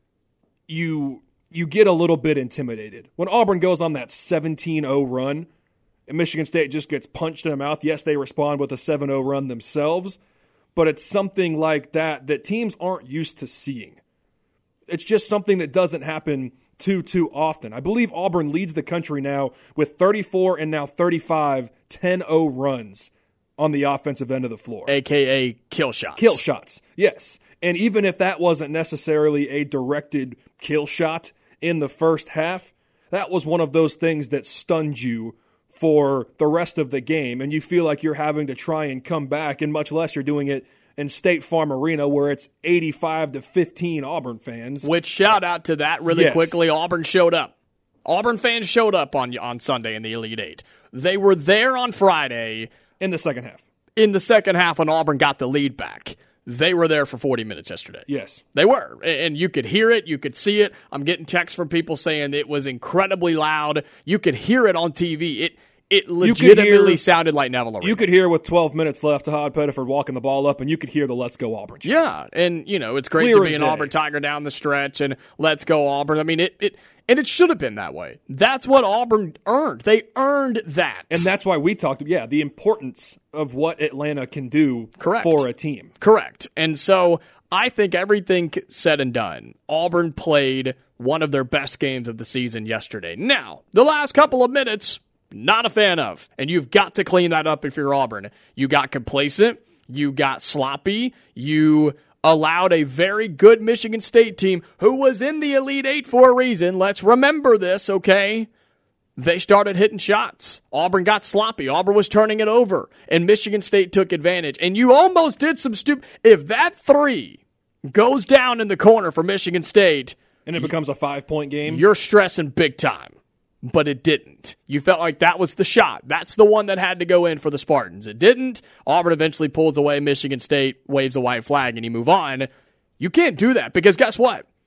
you you get a little bit intimidated. When Auburn goes on that seventeen oh run and Michigan State just gets punched in the mouth, yes, they respond with a seven oh run themselves, but it's something like that that teams aren't used to seeing. It's just something that doesn't happen too, too often. I believe Auburn leads the country now with thirty-four and now thirty-five ten oh runs on the offensive end of the floor. A K A kill shots. Kill shots, yes. And even if that wasn't necessarily a directed kill shot in the first half, that was one of those things that stunned you for the rest of the game, and you feel like you're having to try and come back, and much less you're doing it in State Farm Arena where it's eighty-five to fifteen Auburn fans. Which, shout out to that really Yes. quickly, Auburn showed up. Auburn fans showed up on on Sunday in the Elite Eight. They were there on Friday In the second half. in the second half when Auburn got the lead back. They were there for forty minutes yesterday. Yes. They were, and you could hear it, you could see it. I'm getting texts from people saying it was incredibly loud. You could hear it on T V. It it legitimately hear- sounded like Neville Arena. You could hear with twelve minutes left Todd Pettiford walking the ball up, and you could hear the Let's Go Auburn chant. Yeah, and you know it's great Clear to be as an day. Auburn Tiger down the stretch, and let's go Auburn. I mean, it it and it should have been that way. That's what Auburn earned. They earned that, And that's why we talked, yeah, the importance of what Atlanta can do Correct. for a team. correct. And so I think everything said and done, Auburn played one of their best games of the season yesterday. Now, the last couple of minutes, not a fan of, and you've got to clean that up if you're Auburn. You got complacent, you got sloppy, you allowed a very good Michigan State team who was in the Elite Eight for a reason. Let's remember this, okay? They started hitting shots. Auburn got sloppy. Auburn was turning it over, and Michigan State took advantage. And you almost did some stupid. If that three goes down in the corner for Michigan State, And it becomes a five-point game. you're stressing big time. But it didn't. You felt like that was the shot. That's the one that had to go in for the Spartans. It didn't. Auburn eventually pulls away. Michigan State waves a white flag and you move on. You can't do that because guess what?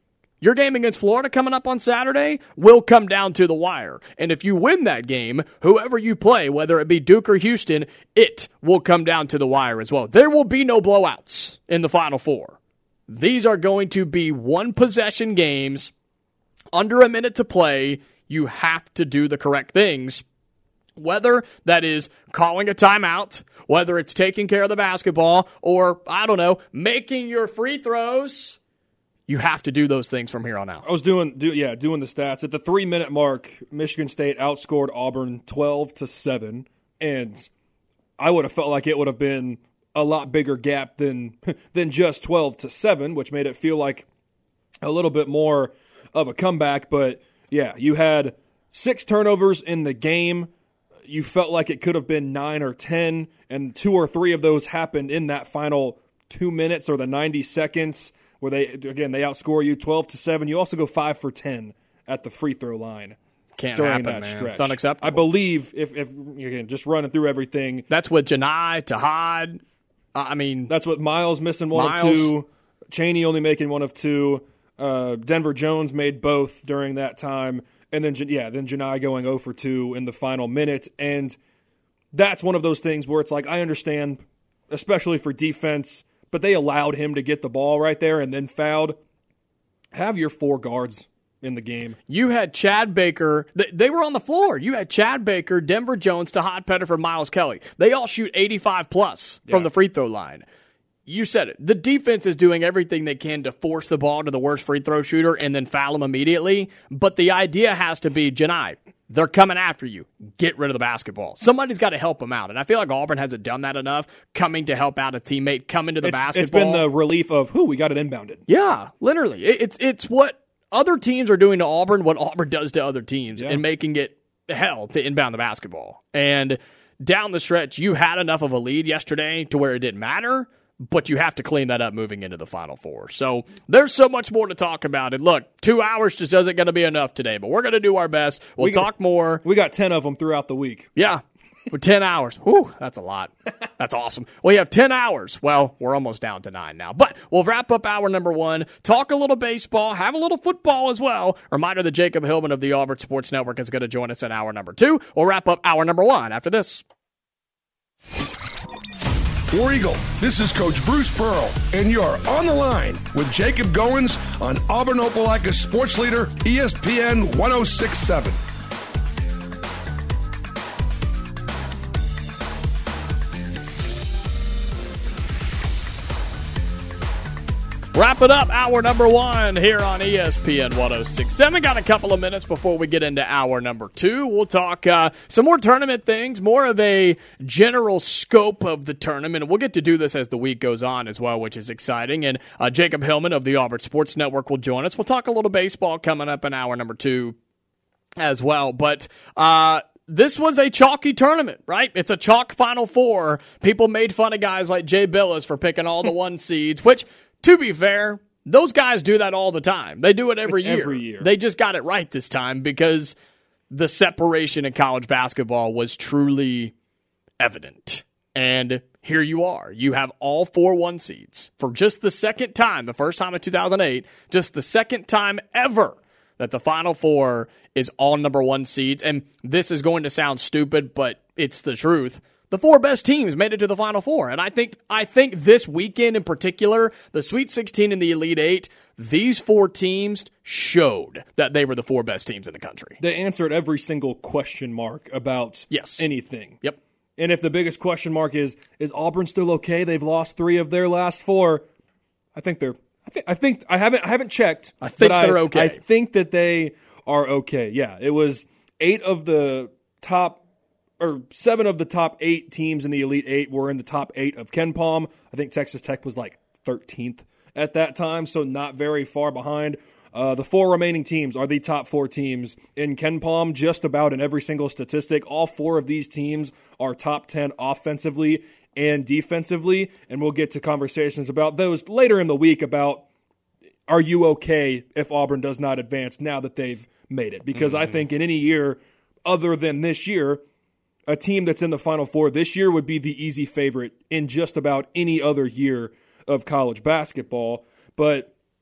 Your game against Florida coming up on Saturday will come down to the wire. And if you win that game, whoever you play, whether it be Duke or Houston, it will come down to the wire as well. There will be no blowouts in the Final Four. These are going to be one-possession games, under a minute to play. You have to do the correct things, whether that is calling a timeout, whether it's taking care of the basketball, or, I don't know, making your free throws. You have to do those things from here on out. I was doing, do, yeah, doing the stats. At the three-minute mark, Michigan State outscored Auburn twelve to seven, and I would have felt like it would have been a lot bigger gap than than just twelve to seven, which made it feel like a little bit more of a comeback. But, yeah, you had six turnovers in the game. You felt like it could have been nine or ten, and two or three of those happened in that final two minutes or the ninety seconds. Where they again they outscore you twelve to seven. You also go five for ten at the free throw line. Can't during happen, that man. stretch. It's unacceptable. I believe if if again just running through everything. That's with Janai, Tahad. Uh, I mean, that's what Miles missing one Miles. of two. Chaney only making one of two. Uh, Denver Jones made both during that time, and then yeah, then Janai going zero for two in the final minute, and that's one of those things where it's like I understand, especially for defense. But they allowed him to get the ball right there and then fouled. Have your four guards in the game. You had Chad Baker. They were on the floor. You had Chad Baker, Denver Jones, Tahad Pettiford, Miles Kelly. They all shoot eighty-five plus from yeah. the free throw line. You said it. The defense is doing everything they can to force the ball to the worst free throw shooter and then foul him immediately. But the idea has to be, Janai, they're coming after you. Get rid of the basketball. Somebody's got to help them out. And I feel like Auburn hasn't done that enough, coming to help out a teammate, coming to the it's, basketball. It's been the relief of, who we got it inbounded. Yeah, literally. It's it's what other teams are doing to Auburn, what Auburn does to other teams, yeah. and making it hell to inbound the basketball. And down the stretch, you had enough of a lead yesterday to where it didn't matter, but you have to clean that up moving into the Final Four. So there's so much more to talk about. And look, two hours just isn't going to be enough today, but we're going to do our best. We'll we talk got, more. We got ten of them throughout the week. Yeah, for ten hours. Whew, that's a lot. That's awesome. We have ten hours. Well, we're almost down to nine now. But we'll wrap up hour number one, talk a little baseball, have a little football as well. Reminder that Jacob Hillman of the Auburn Sports Network is going to join us in hour number two. We'll wrap up hour number one after this. War Eagle, this is Coach Bruce Pearl, and you're on the line with Jacob Goins on Auburn Opelika's Sports Leader, E S P N one oh six point seven. Wrap it up, hour number one here on E S P N one oh six point seven. Got a couple of minutes before we get into hour number two. We'll talk uh, some more tournament things, more of a general scope of the tournament. We'll get to do this as the week goes on as well, which is exciting. And uh, Jacob Hillman of the Auburn Sports Network will join us. We'll talk a little baseball coming up in hour number two as well. But uh, this was a chalky tournament, right? It's a chalk Final Four. People made fun of guys like Jay Billis for picking all the one seeds, which, to be fair, those guys do that all the time. They do it every year. every year. They just got it right this time because the separation in college basketball was truly evident. And here you are. You have all four one seeds for just the second time, the first time in two thousand eight, just the second time ever that the Final Four is all number one seeds. And this is going to sound stupid, but it's the truth. The four best teams made it to the Final Four. And I think I think this weekend in particular, the Sweet sixteen and the Elite Eight, these four teams showed that they were the four best teams in the country. They answered every single question mark about yes. anything. Yep. And if the biggest question mark is, is Auburn still okay? They've lost three of their last four. I think they're I think I think I haven't I haven't checked. I think but they're I, okay. I think that they are okay. Yeah. It was eight of the top or seven of the top eight teams in the Elite Eight were in the top eight of KenPom. I think Texas Tech was like thirteenth at that time, so not very far behind. Uh, the four remaining teams are the top four teams in KenPom, just about in every single statistic. All four of these teams are top ten offensively and defensively, and we'll get to conversations about those later in the week about are you okay if Auburn does not advance now that they've made it? Because mm-hmm. I think in any year other than this year, a team that's in the Final Four this year would be the easy favorite in just about any other year of college basketball. But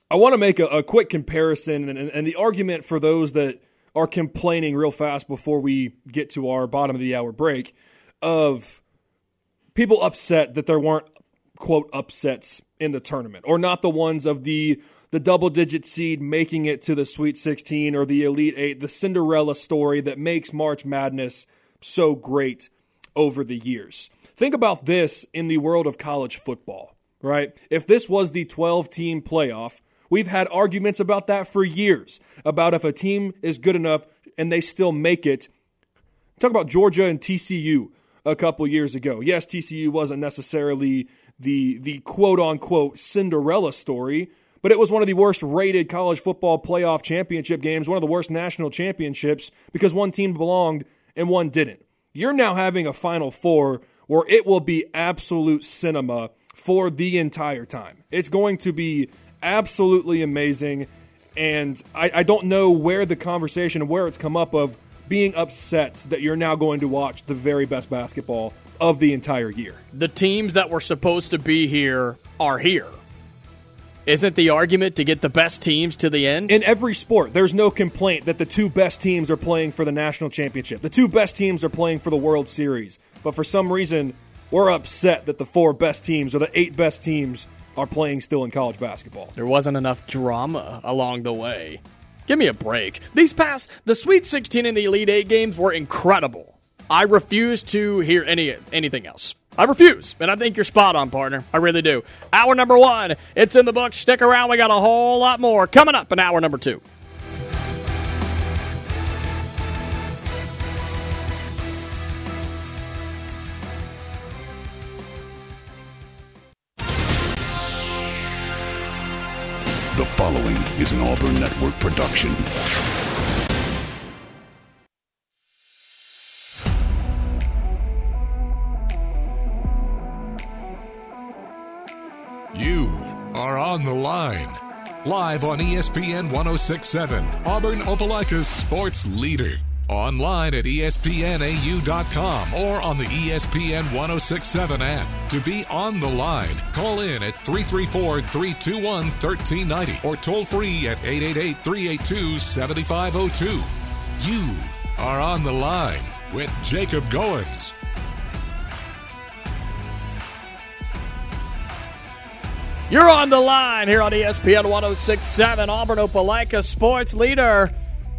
I want to make a, a quick comparison and, and, and the argument for those that are complaining real fast before we get to our bottom of the hour break of people upset that there weren't, quote, upsets in the tournament, or not the ones of the the double-digit seed making it to the Sweet sixteen or the Elite Eight, the Cinderella story that makes March Madness so great over the years. Think about this in the world of college football, right? If this was the twelve-team playoff, we've had arguments about that for years, about if a team is good enough and they still make it. Talk about Georgia and T C U a couple years ago. Yes, T C U wasn't necessarily the the quote-unquote Cinderella story, but it was one of the worst-rated college football playoff championship games, one of the worst national championships, because one team belonged and one didn't. You're now having a Final Four where it will be absolute cinema for the entire time. It's going to be absolutely amazing, and I, I don't know where the conversation, where it's come up of being upset that you're now going to watch the very best basketball of the entire year. The teams that were supposed to be here are here. Isn't the argument to get the best teams to the end? In every sport, there's no complaint that the two best teams are playing for the national championship. The two best teams are playing for the World Series. But for some reason, we're upset that the four best teams or the eight best teams are playing still in college basketball. There wasn't enough drama along the way. Give me a break. These past, the Sweet sixteen and the Elite Eight games were incredible. I refuse to hear any anything else. I refuse, and I think you're spot on, partner. I really do. Hour number one, it's in the books. Stick around. We got a whole lot more coming up in hour number two. The following is an Auburn Network production. You are on the line. Live on E S P N one oh six point seven, Auburn Opelika's sports leader. Online at E S P N A U dot com or on the E S P N one oh six point seven app. To be on the line, call in at three three four, three two one, one three nine zero or toll free at eight eight eight, three eight two, seven five zero two. You are on the line with Jacob Goins. You're on the line here on E S P N one oh six point seven, Auburn Opelika sports leader.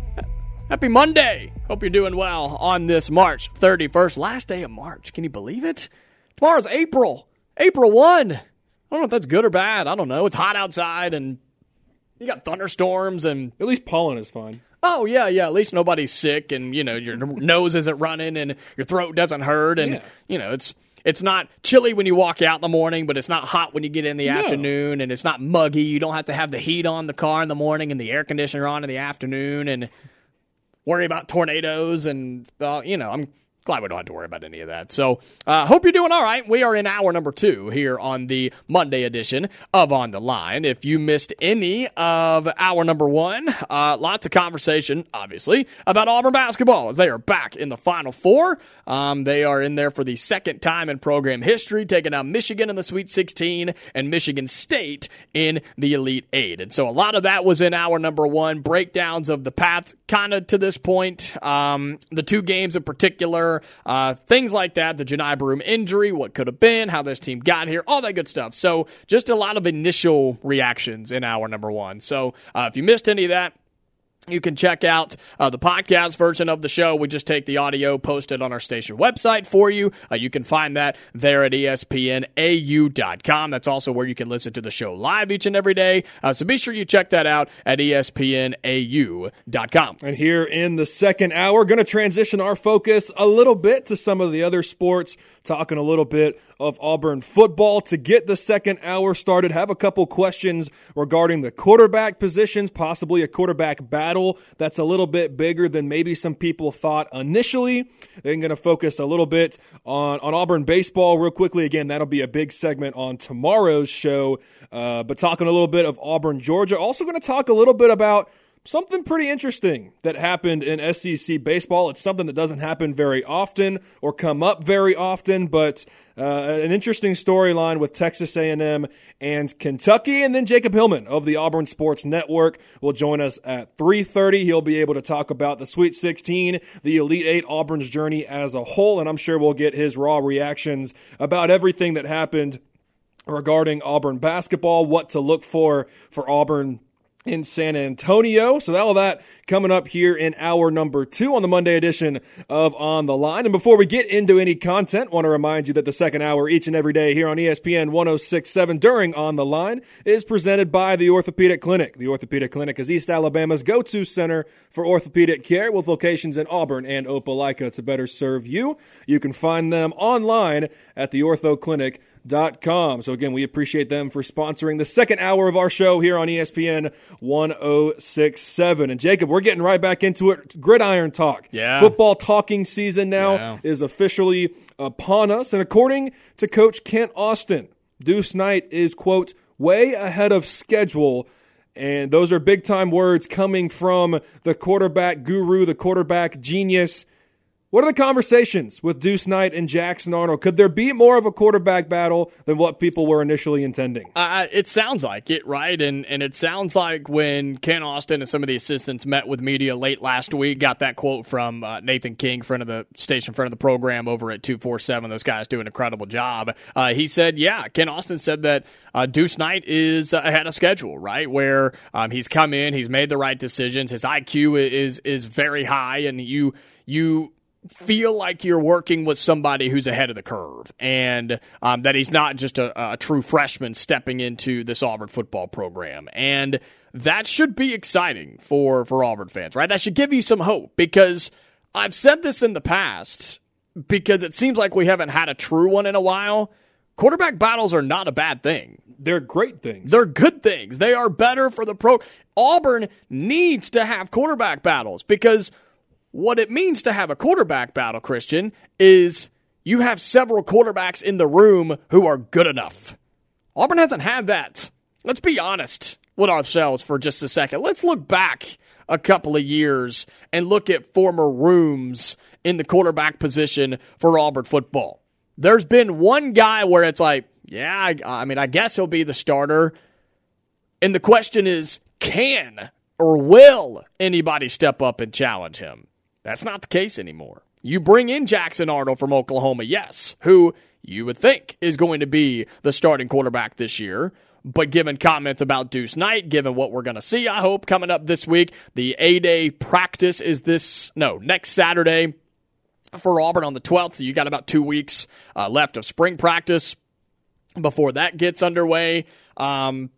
Happy Monday. Hope you're doing well on this March thirty-first, last day of March. Can you believe it? Tomorrow's April. April first. I don't know if that's good or bad. I don't know. It's hot outside, and you got thunderstorms. And at least pollen is fine. Oh, yeah, yeah. At least nobody's sick, and, you know, your nose isn't running, and your throat doesn't hurt. And, yeah. you know, it's it's not chilly when you walk out in the morning, but it's not hot when you get in the no. afternoon, and it's not muggy. You don't have to have the heat on the car in the morning and the air conditioner on in the afternoon, and worry about tornadoes, and, uh, you know, I'm glad we don't have to worry about any of that. So, uh, hope you're doing all right. We are in hour number two here on the Monday edition of On the Line. If you missed any of hour number one, uh, lots of conversation, obviously, about Auburn basketball as they are back in the Final Four. Um, they are in there for the second time in program history, taking out Michigan in the Sweet sixteen and Michigan State in the Elite Eight. And so a lot of that was in hour number one, breakdowns of the path kind of to this point, um, the two games in particular, Uh, things like that, the Janai Broome injury, what could have been, how this team got here, all that good stuff. So just a lot of initial reactions in hour number one. So uh, if you missed any of that, you can check out uh, the podcast version of the show. We just take the audio, post it on our station website for you. Uh, you can find that there at E S P N A U dot com. That's also where you can listen to the show live each and every day. Uh, so be sure you check that out at E S P N A U dot com. And here in the second hour, going to transition our focus a little bit to some of the other sports, talking a little bit of Auburn football. To get the second hour started, have a couple questions regarding the quarterback positions, possibly a quarterback battle that's a little bit bigger than maybe some people thought initially. Then going to focus a little bit on, on Auburn baseball real quickly. Again, that'll be a big segment on tomorrow's show, uh, but talking a little bit of Auburn, Georgia. Also going to talk a little bit about something pretty interesting that happened in S E C baseball. It's something that doesn't happen very often or come up very often, but uh, an interesting storyline with Texas A and M and Kentucky. And then Jacob Hillman of the Auburn Sports Network will join us at three thirty. He'll be able to talk about the Sweet sixteen, the Elite Eight, Auburn's journey as a whole, and I'm sure we'll get his raw reactions about everything that happened regarding Auburn basketball, what to look for for Auburn in San Antonio. So all of that coming up here in hour number two on the Monday edition of On the Line. And before we get into any content, I want to remind you that the second hour each and every day here on E S P N one oh six point seven during On the Line is presented by the Orthopedic Clinic. The Orthopedic Clinic is East Alabama's go-to center for orthopedic care with locations in Auburn and Opelika to better serve you. You can find them online at the ortho clinic dot com. So again, we appreciate them for sponsoring the second hour of our show here on E S P N one oh six point seven. And Jacob, we're getting right back into it. Gridiron talk. Yeah. Football talking season now yeah. is officially upon us. And according to Coach Kent Austin, Deuce Knight is, quote, way ahead of schedule. And those are big-time words coming from the quarterback guru, the quarterback genius. What are the conversations with Deuce Knight and Jackson Arnold? Could there be more of a quarterback battle than what people were initially intending? Uh, it sounds like it, right? And and it sounds like when Ken Austin and some of the assistants met with media late last week, got that quote from uh, Nathan King, friend of the station, friend of the program over at two forty-seven. Those guys do an incredible job. Uh, he said, yeah, Ken Austin said that uh, Deuce Knight is ahead of schedule, right? Where um, he's come in, he's made the right decisions. His I Q is is very high, and you you. feel like you're working with somebody who's ahead of the curve, and um, that he's not just a, a true freshman stepping into this Auburn football program. And that should be exciting for, for Auburn fans, right? That should give you some hope, because I've said this in the past, because it seems like we haven't had a true one in a while. Quarterback battles are not a bad thing. They're great things. They're good things. They are better for the pro. Auburn needs to have quarterback battles, because what it means to have a quarterback battle, Christian, is you have several quarterbacks in the room who are good enough. Auburn hasn't had that. Let's be honest with ourselves for just a second. Let's look back a couple of years and look at former rooms in the quarterback position for Auburn football. There's been one guy where it's like, yeah, I, I mean, I guess he'll be the starter. And the question is, can or will anybody step up and challenge him? That's not the case anymore. You bring in Jackson Arnold from Oklahoma, yes, who you would think is going to be the starting quarterback this year. But given comments about Deuce Knight, given what we're going to see, I hope, coming up this week, the A-Day practice is this, no, next Saturday for Auburn on the twelfth. So you got about two weeks uh, left of spring practice before that gets underway. Um,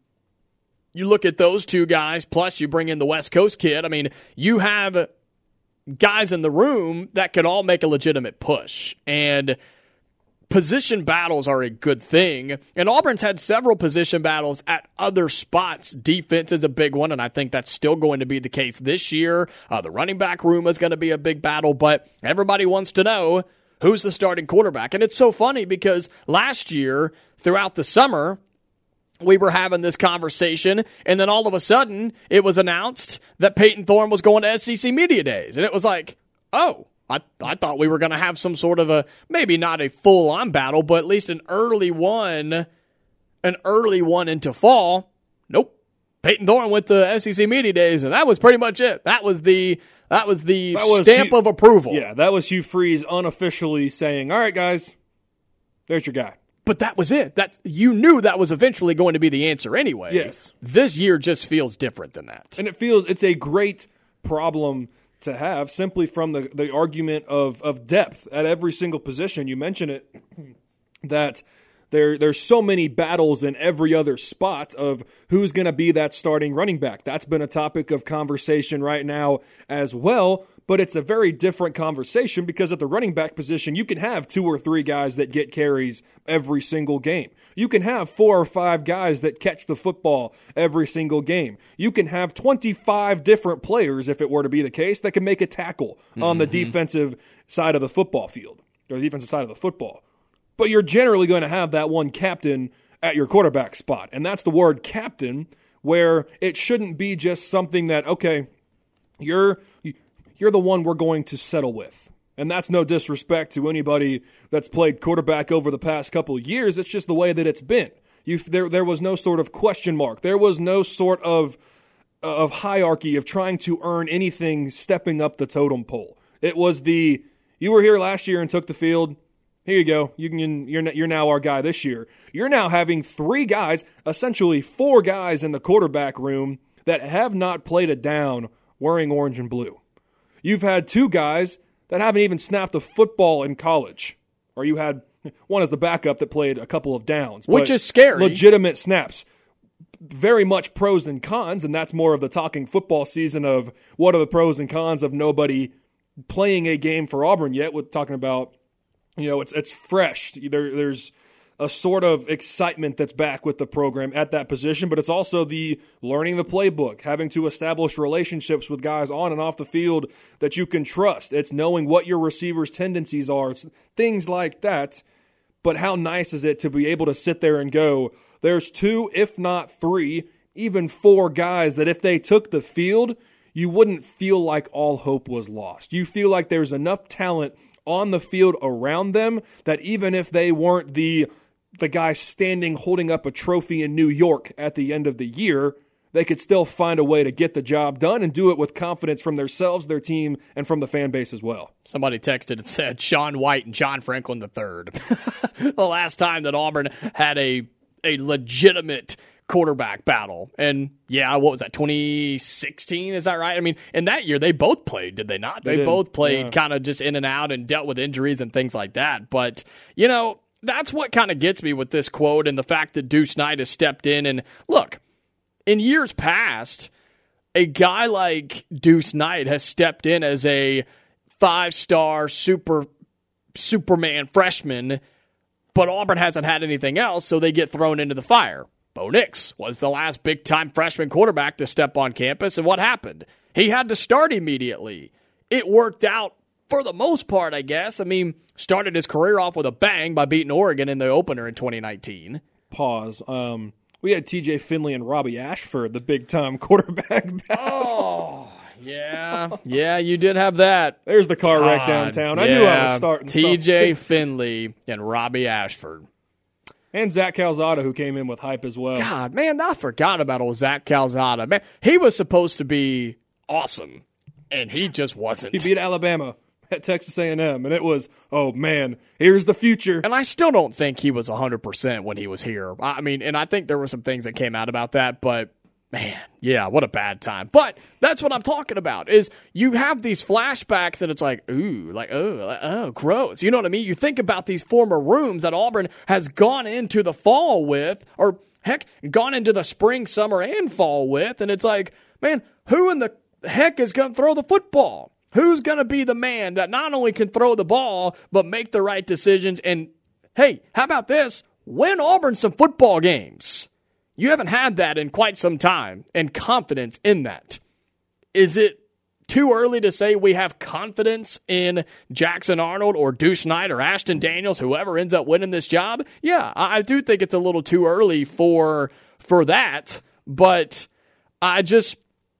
you look at those two guys, plus you bring in the West Coast kid. I mean, you have guys in the room that could all make a legitimate push. And position battles are a good thing. And Auburn's had several position battles at other spots. Defense is a big one, and I think that's still going to be the case this year. Uh, the running back room is going to be a big battle, but everybody wants to know who's the starting quarterback. And it's so funny because last year, throughout the summer, we were having this conversation, and then all of a sudden, it was announced that Peyton Thorne was going to S E C Media Days. And it was like, oh, I, I thought we were going to have some sort of a, maybe not a full-on battle, but at least an early one, an early one into fall. Nope. Peyton Thorne went to S E C Media Days, and that was pretty much it. That was the that was the that was stamp Hugh, of approval. Yeah, that was Hugh Freeze unofficially saying, all right, guys, there's your guy. But that was it. That's, you knew that was eventually going to be the answer anyway. Yes. This year just feels different than that. And it feels it's a great problem to have simply from the, the argument of, of depth at every single position. You mentioned it, that there there's so many battles in every other spot of who's going to be that starting running back. That's been a topic of conversation right now as well. But it's a very different conversation because at the running back position, you can have two or three guys that get carries every single game. You can have four or five guys that catch the football every single game. You can have twenty-five different players, if it were to be the case, that can make a tackle mm-hmm. on the defensive side of the football field, or the defensive side of the football. But you're generally going to have that one captain at your quarterback spot. And that's the word captain, where it shouldn't be just something that, okay, you're you're the one we're going to settle with. And that's no disrespect to anybody that's played quarterback over the past couple of years. It's just the way that it's been. You, there, there was no sort of question mark. There was no sort of of hierarchy of trying to earn anything stepping up the totem pole. It was the, you were here last year and took the field. Here you go. You can, you're, you're now our guy this year. You're now having three guys, essentially four guys in the quarterback room that have not played a down wearing orange and blue. You've had two guys that haven't even snapped a football in college. Or you had one as the backup that played a couple of downs. Which is scary. Legitimate snaps. Very much pros and cons, and that's more of the talking football season of what are the pros and cons of nobody playing a game for Auburn yet. We're talking about, you know, it's it's fresh. There, there's a sort of excitement that's back with the program at that position, but it's also the learning the playbook, having to establish relationships with guys on and off the field that you can trust. It's knowing what your receivers' tendencies are, it's things like that. But how nice is it to be able to sit there and go, there's two, if not three, even four guys that if they took the field, you wouldn't feel like all hope was lost. You feel like there's enough talent on the field around them that even if they weren't the the guy standing holding up a trophy in New York at the end of the year, they could still find a way to get the job done and do it with confidence from themselves, their team, and from the fan base as well. Somebody texted and said Sean White and John Franklin the third. The last time that Auburn had a a legitimate quarterback battle. And, yeah, what was that, twenty sixteen? Is that right? I mean, in that year, they both played, did they not? They, they both played yeah. kind of just in and out and dealt with injuries and things like that. But, you know, that's what kind of gets me with this quote and the fact that Deuce Knight has stepped in. And, look, in years past, a guy like Deuce Knight has stepped in as a five-star super Superman freshman, but Auburn hasn't had anything else, so they get thrown into the fire. Bo Nix was the last big-time freshman quarterback to step on campus, and what happened? He had to start immediately. It worked out for the most part, I guess. I mean, started his career off with a bang by beating Oregon in the opener in twenty nineteen. Pause. Um, we had T J Finley and Robbie Ashford, the big-time quarterback battle. Oh, yeah. Yeah, you did have that. There's the car wreck downtown. I yeah. knew I was starting T J Finley and Robbie Ashford. And Zach Calzada, who came in with hype as well. God, man, I forgot about old Zach Calzada. Man, he was supposed to be awesome, and he just wasn't. He beat Alabama at Texas A and M, and it was, oh, man, here's the future. And I still don't think he was one hundred percent when he was here. I mean, and I think there were some things that came out about that, but, man, yeah, what a bad time. But that's what I'm talking about, is you have these flashbacks, and it's like, ooh, like, oh, like, oh, gross. You know what I mean? You think about these former rooms that Auburn has gone into the fall with, or, heck, gone into the spring, summer, and fall with, and it's like, man, who in the heck is going to throw the football? Who's going to be the man that not only can throw the ball, but make the right decisions? And, hey, how about this? Win Auburn some football games. You haven't had that in quite some time, and confidence in that. Is it too early to say we have confidence in Jackson Arnold or Deuce Knight or Ashton Daniels, whoever ends up winning this job? Yeah, I do think it's a little too early for for that, but I just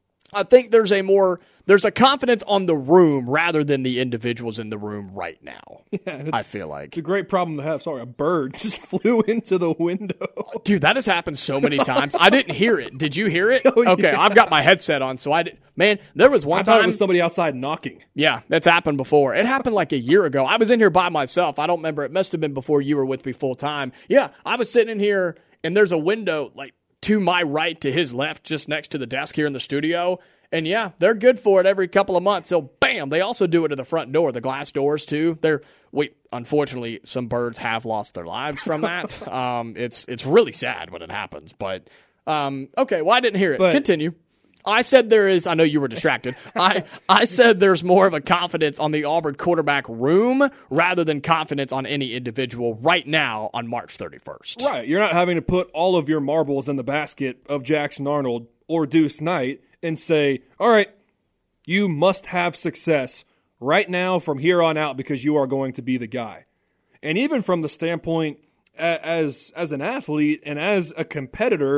I think there's a more There's a confidence on the room rather than the individuals in the room right now. Yeah, I feel like. It's a great problem to have. Sorry, a bird just flew into the window. Dude, that has happened so many times. I didn't hear it. Did you hear it? Oh, okay, yeah. I've got my headset on, so I did. Man, there was one I time. thought it was somebody outside knocking. Yeah, that's happened before. It happened like a year ago. I was in here by myself. I don't remember. It must have been before you were with me full time. Yeah, I was sitting in here, and there's a window like to my right, to his left, just next to the desk here in the studio. And, yeah, they're good for it every couple of months. They'll, bam, they also do it to the front door, the glass doors, too. They're, we, unfortunately, some birds have lost their lives from that. um, it's it's really sad when it happens. But, um, okay, well, I didn't hear it. But, continue. I said there is, I know you were distracted. I, I said there's more of a confidence on the Auburn quarterback room rather than confidence on any individual right now on March thirty-first. Right. You're not having to put all of your marbles in the basket of Jackson Arnold or Deuce Knight and say, all right, you must have success right now from here on out because you are going to be the guy. And even from the standpoint as as an athlete and as a competitor,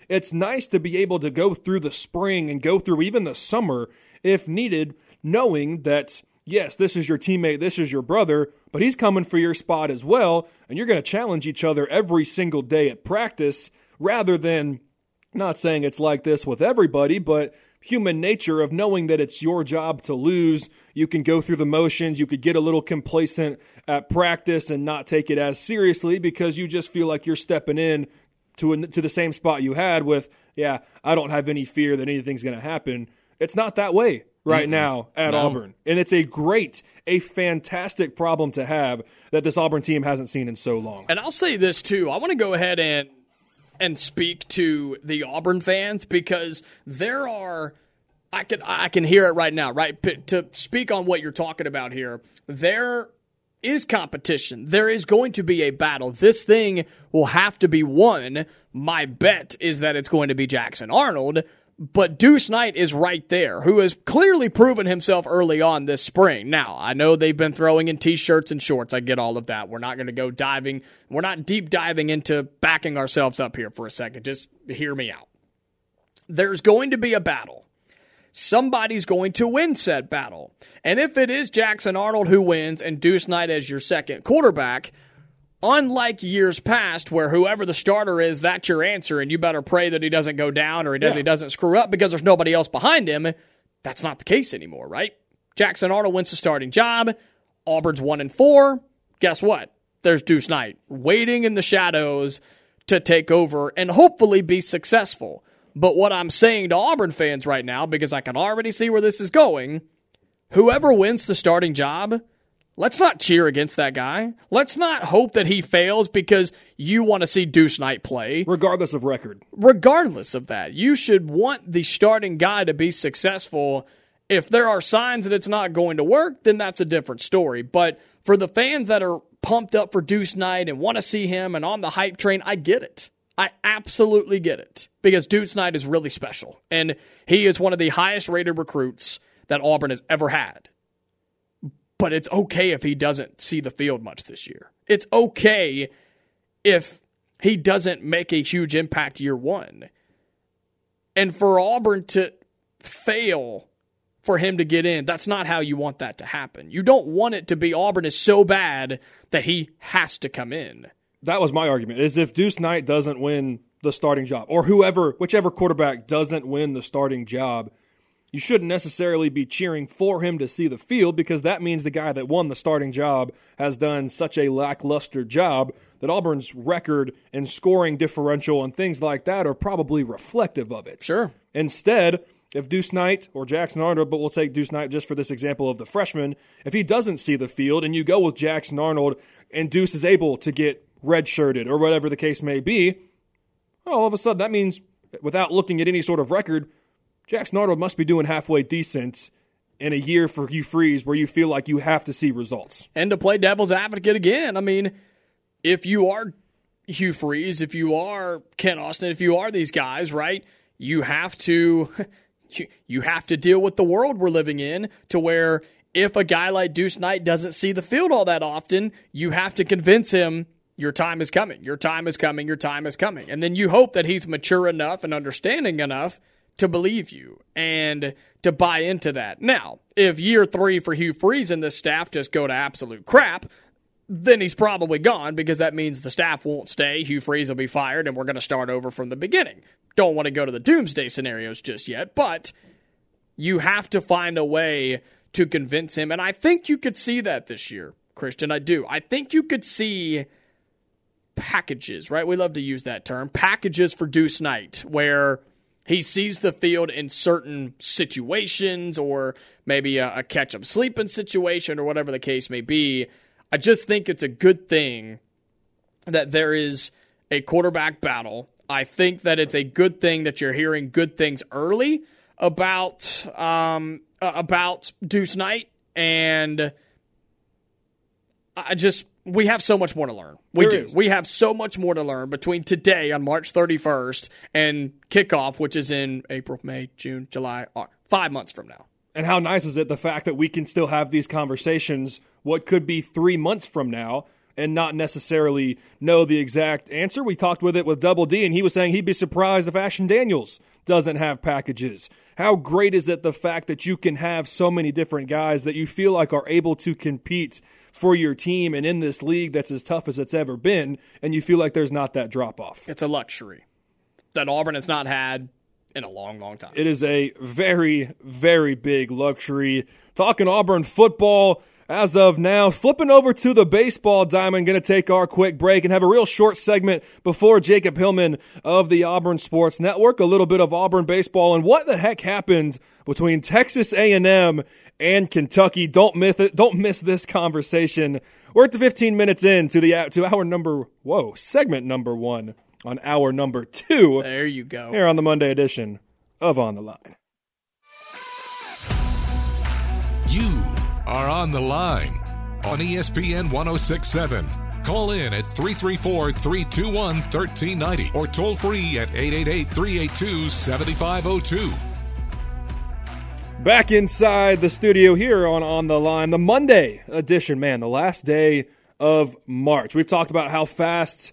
it's nice to be able to go through the spring and go through even the summer if needed, knowing that, yes, this is your teammate, this is your brother, but he's coming for your spot as well, and you're going to challenge each other every single day at practice, rather than, not saying it's like this with everybody, but human nature of knowing that it's your job to lose. You can go through the motions, you could get a little complacent at practice and not take it as seriously because you just feel like you're stepping in to a, to the same spot you had with, yeah, I don't have any fear that anything's going to happen. It's not that way right mm-hmm. now at no. Auburn. And it's a great, a fantastic problem to have that this Auburn team hasn't seen in so long. And I'll say this too. I want to go ahead and and speak to the Auburn fans because there are, I can I can hear it right now, right? To speak on what you're talking about here, there is competition. There is going to be a battle. This thing will have to be won. My bet is that it's going to be Jackson Arnold, but Deuce Knight is right there, who has clearly proven himself early on this spring. Now, I know they've been throwing in T-shirts and shorts. I get all of that. We're not going to go diving. We're not deep diving into backing ourselves up here for a second. Just hear me out. There's going to be a battle. Somebody's going to win said battle. And if it is Jackson Arnold who wins and Deuce Knight as your second quarterback, unlike years past where whoever the starter is, that's your answer, and you better pray that he doesn't go down or he, does, yeah. he doesn't screw up because there's nobody else behind him, that's not the case anymore, right? Jackson Arnold wins the starting job. Auburn's one and four. Guess what? There's Deuce Knight waiting in the shadows to take over and hopefully be successful. But what I'm saying to Auburn fans right now, because I can already see where this is going, whoever wins the starting job, let's not cheer against that guy. Let's not hope that he fails because you want to see Deuce Knight play. Regardless of record. Regardless of that. You should want the starting guy to be successful. If there are signs that it's not going to work, then that's a different story. But for the fans that are pumped up for Deuce Knight and want to see him and on the hype train, I get it. I absolutely get it. Because Deuce Knight is really special. And he is one of the highest rated recruits that Auburn has ever had. But it's okay if he doesn't see the field much this year. It's okay if he doesn't make a huge impact year one. And for Auburn to fail for him to get in, that's not how you want that to happen. You don't want it to be Auburn is so bad that he has to come in. That was my argument, is if Deuce Knight doesn't win the starting job, or whoever, whichever quarterback doesn't win the starting job, you shouldn't necessarily be cheering for him to see the field because that means the guy that won the starting job has done such a lackluster job that Auburn's record and scoring differential and things like that are probably reflective of it. Sure. Instead, if Deuce Knight or Jackson Arnold, but we'll take Deuce Knight just for this example of the freshman, if he doesn't see the field and you go with Jackson Arnold and Deuce is able to get redshirted or whatever the case may be, well, all of a sudden that means without looking at any sort of record, Jackson Arnold must be doing halfway decent in a year for Hugh Freeze where you feel like you have to see results. And to play devil's advocate again, I mean, if you are Hugh Freeze, if you are Ken Austin, if you are these guys, right, you have to you, you have to deal with the world we're living in to where if a guy like Deuce Knight doesn't see the field all that often, you have to convince him your time is coming, your time is coming, your time is coming. And then you hope that he's mature enough and understanding enough to believe you and to buy into that. Now, if year three for Hugh Freeze and this staff just go to absolute crap, then he's probably gone because that means the staff won't stay, Hugh Freeze will be fired, and we're going to start over from the beginning. Don't want to go to the doomsday scenarios just yet, but you have to find a way to convince him, and I think you could see that this year, Christian, I do. I think you could see packages, right? We love to use that term, packages for Deuce Knight, where he sees the field in certain situations or maybe a, a catch-up sleeping situation or whatever the case may be. I just think it's a good thing that there is a quarterback battle. I think that it's a good thing that you're hearing good things early about um, about Deuce Knight, and I just we have so much more to learn. We there do. Is. We have so much more to learn between today on March thirty-first and kickoff, which is in April, May, June, July, five months from now. And how nice is it, the fact that we can still have these conversations, what could be three months from now, and not necessarily know the exact answer. We talked with it with Double D, and he was saying he'd be surprised if Ashton Daniels doesn't have packages. How great is it the fact that you can have so many different guys that you feel like are able to compete for your team and in this league that's as tough as it's ever been, and you feel like there's not that drop-off? It's a luxury that Auburn has not had in a long, long time. It is a very, very big luxury. Talking Auburn football as of now, flipping over to the baseball diamond, going to take our quick break and have a real short segment before Jacob Hillman of the Auburn Sports Network, a little bit of Auburn baseball and what the heck happened between Texas A and M and Kentucky. Don't miss it. Don't miss this conversation. We're at the fifteen minutes in to the to our number whoa segment number one on hour number two. There you go. Here on the Monday edition of On the Line. You are on the line on E S P N one oh six point seven. Call in at three three four, three two one, one three nine zero or toll free at eight eight eight, three eight two, seven five zero two. Back inside the studio here on On the Line, the Monday edition, man, the last day of March. We've talked about how fast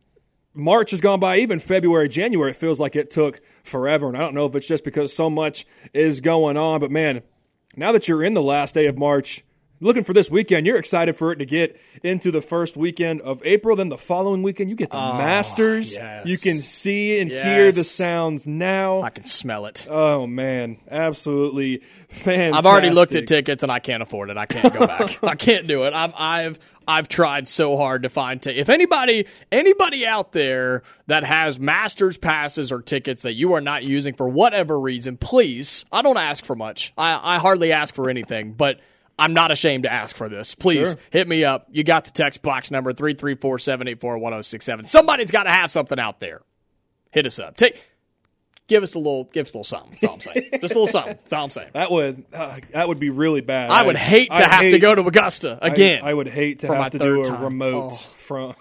March has gone by. Even February, January, it feels like it took forever. And I don't know if it's just because so much is going on, but man, now that you're in the last day of March, looking for this weekend, you're excited for it to get into the first weekend of April. Then the following weekend, you get the oh, Masters. Yes. You can see and yes. hear the sounds now. I can smell it. Oh, man. Absolutely fantastic. I've already looked at tickets, and I can't afford it. I can't go back. I can't do it. I've I've I've tried so hard to find tickets. If anybody anybody out there that has Masters passes or tickets that you are not using for whatever reason, please, I don't ask for much. I, I hardly ask for anything, but I'm not ashamed to ask for this. Please Sure. hit me up. You got the text box number three three four, seven eight four, one oh six seven. Somebody's got to have something out there. Hit us up. Take Give us a little, give us a little something. That's all I'm saying. Just a little something. That's all I'm saying. That would uh, that would be really bad. I would hate to I'd have hate, to go to Augusta again. I, I would hate to for my have to do third a time. remote Oh. from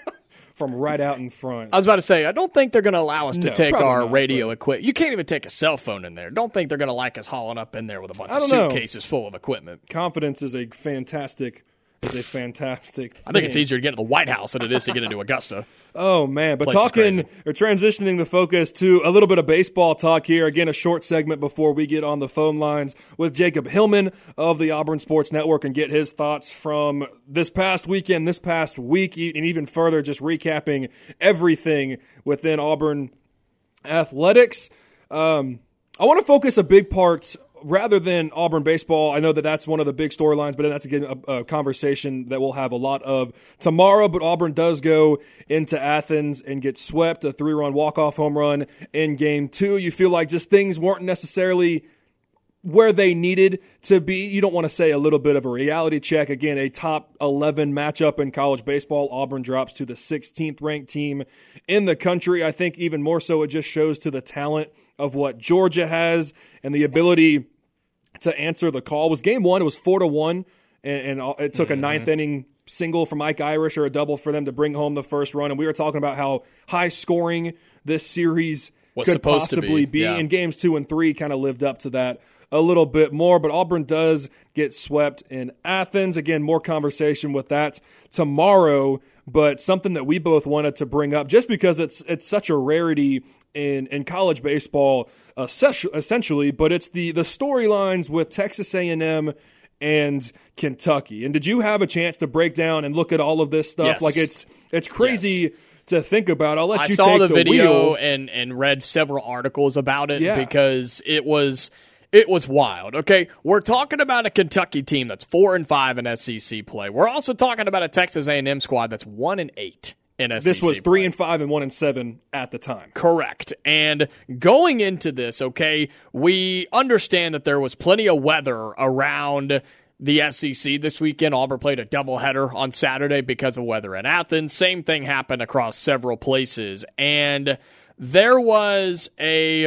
from right out in front. I was about to say, I don't think they're going to allow us to No, take probably our not, radio but- equipment. You can't even take a cell phone in there. Don't think they're going to like us hauling up in there with a bunch I of don't know. suitcases full of equipment. Confidence is a fantastic is a fantastic thing. I think it's easier to get to the White House than it is to get into Augusta. Oh, man. But Place is talking crazy. or transitioning the focus to a little bit of baseball talk here. Again, a short segment before we get on the phone lines with Jacob Hillman of the Auburn Sports Network and get his thoughts from this past weekend, this past week, and even further, just recapping everything within Auburn athletics. Um, I want to focus a big part rather than Auburn baseball. I know that that's one of the big storylines, but that's again a, a conversation that we'll have a lot of tomorrow. But Auburn does go into Athens and get swept, a three-run walk-off home run in game two. You feel like just things weren't necessarily where they needed to be. You don't want to say a little bit of a reality check. Again, a top eleven matchup in college baseball. Auburn drops to the sixteenth ranked team in the country. I think even more so it just shows to the talent of what Georgia has and the ability to answer the call. It was game one. It was four to one, and, and it took mm-hmm. a ninth inning single from Mike Irish or a double for them to bring home the first run. And we were talking about how high scoring this series Was could supposed to possibly be, be. yeah. And games two and three kind of lived up to that a little bit more. But Auburn does get swept in Athens. Again, more conversation with that tomorrow. But something that we both wanted to bring up, just because it's it's such a rarity in in college baseball, uh, essentially. But it's the the storylines with Texas A and M and Kentucky. And did you have a chance to break down and look at all of this stuff? Yes. Like it's it's crazy Yes. to think about. I'll let I you saw take the, the video wheel. and and read several articles about it Yeah. because it was it was wild. Okay, we're talking about a Kentucky team that's four and five in S E C play. We're also talking about a Texas A and M squad that's one and eight in S E C. This was play. three and five and one and seven at the time. Correct. And going into this, okay, we understand that there was plenty of weather around the S E C this weekend. Auburn played a doubleheader on Saturday because of weather in Athens. Same thing happened across several places. And there was a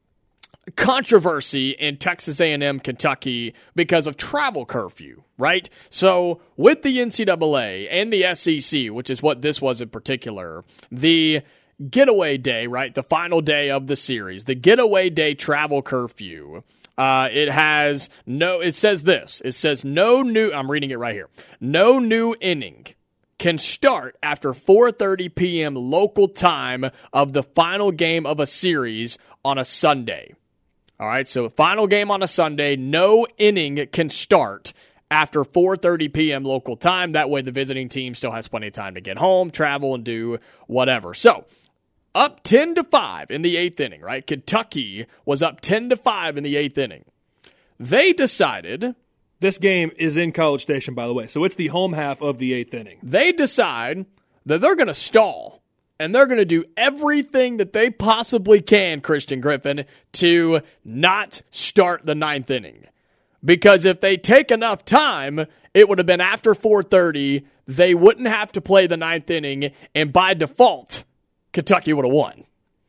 controversy in Texas A and M, Kentucky because of travel curfew, right? So with the N C double A and the S E C, which is what this was in particular, the getaway day, right, the final day of the series, the getaway day travel curfew, uh, it has no, it says this, it says no new, I'm reading it right here, no new inning can start after four thirty p.m. local time of the final game of a series on a Sunday. All right, so final game on a Sunday, no inning can start after four thirty p.m. local time. That way the visiting team still has plenty of time to get home, travel, and do whatever. So, up ten to five in the eighth inning, right? Kentucky was up ten to five in the eighth inning. They decided... This game is in College Station, by the way, so it's the home half of the eighth inning. They decide that they're going to stall, and they're going to do everything that they possibly can, Christian Griffin, to not start the ninth inning. Because if they take enough time, it would have been after four thirty, they wouldn't have to play the ninth inning, and by default, Kentucky would have won.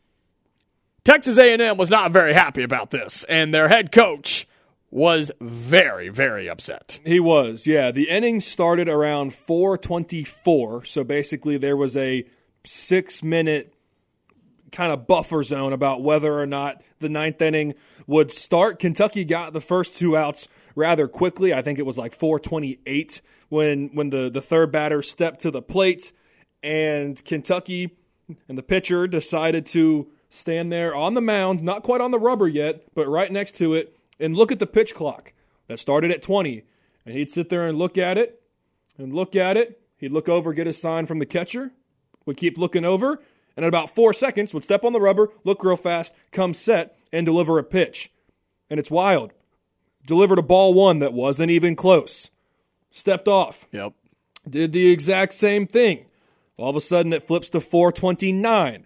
Texas A and M was not very happy about this, and their head coach was very, very upset. He was, yeah. The inning started around four twenty-four, so basically there was a six-minute kind of buffer zone about whether or not the ninth inning would start. Kentucky got the first two outs rather quickly. I think it was like four twenty-eight when, when the, the third batter stepped to the plate, and Kentucky and the pitcher decided to stand there on the mound, not quite on the rubber yet, but right next to it, and look at the pitch clock that started at twenty. And he'd sit there and look at it and look at it. He'd look over, get a sign from the catcher, would keep looking over, and in about four seconds would step on the rubber, look real fast, come set, and deliver a pitch. And it's wild. Delivered a ball one that wasn't even close. Stepped off. Yep. Did the exact same thing. All of a sudden it flips to four twenty-nine.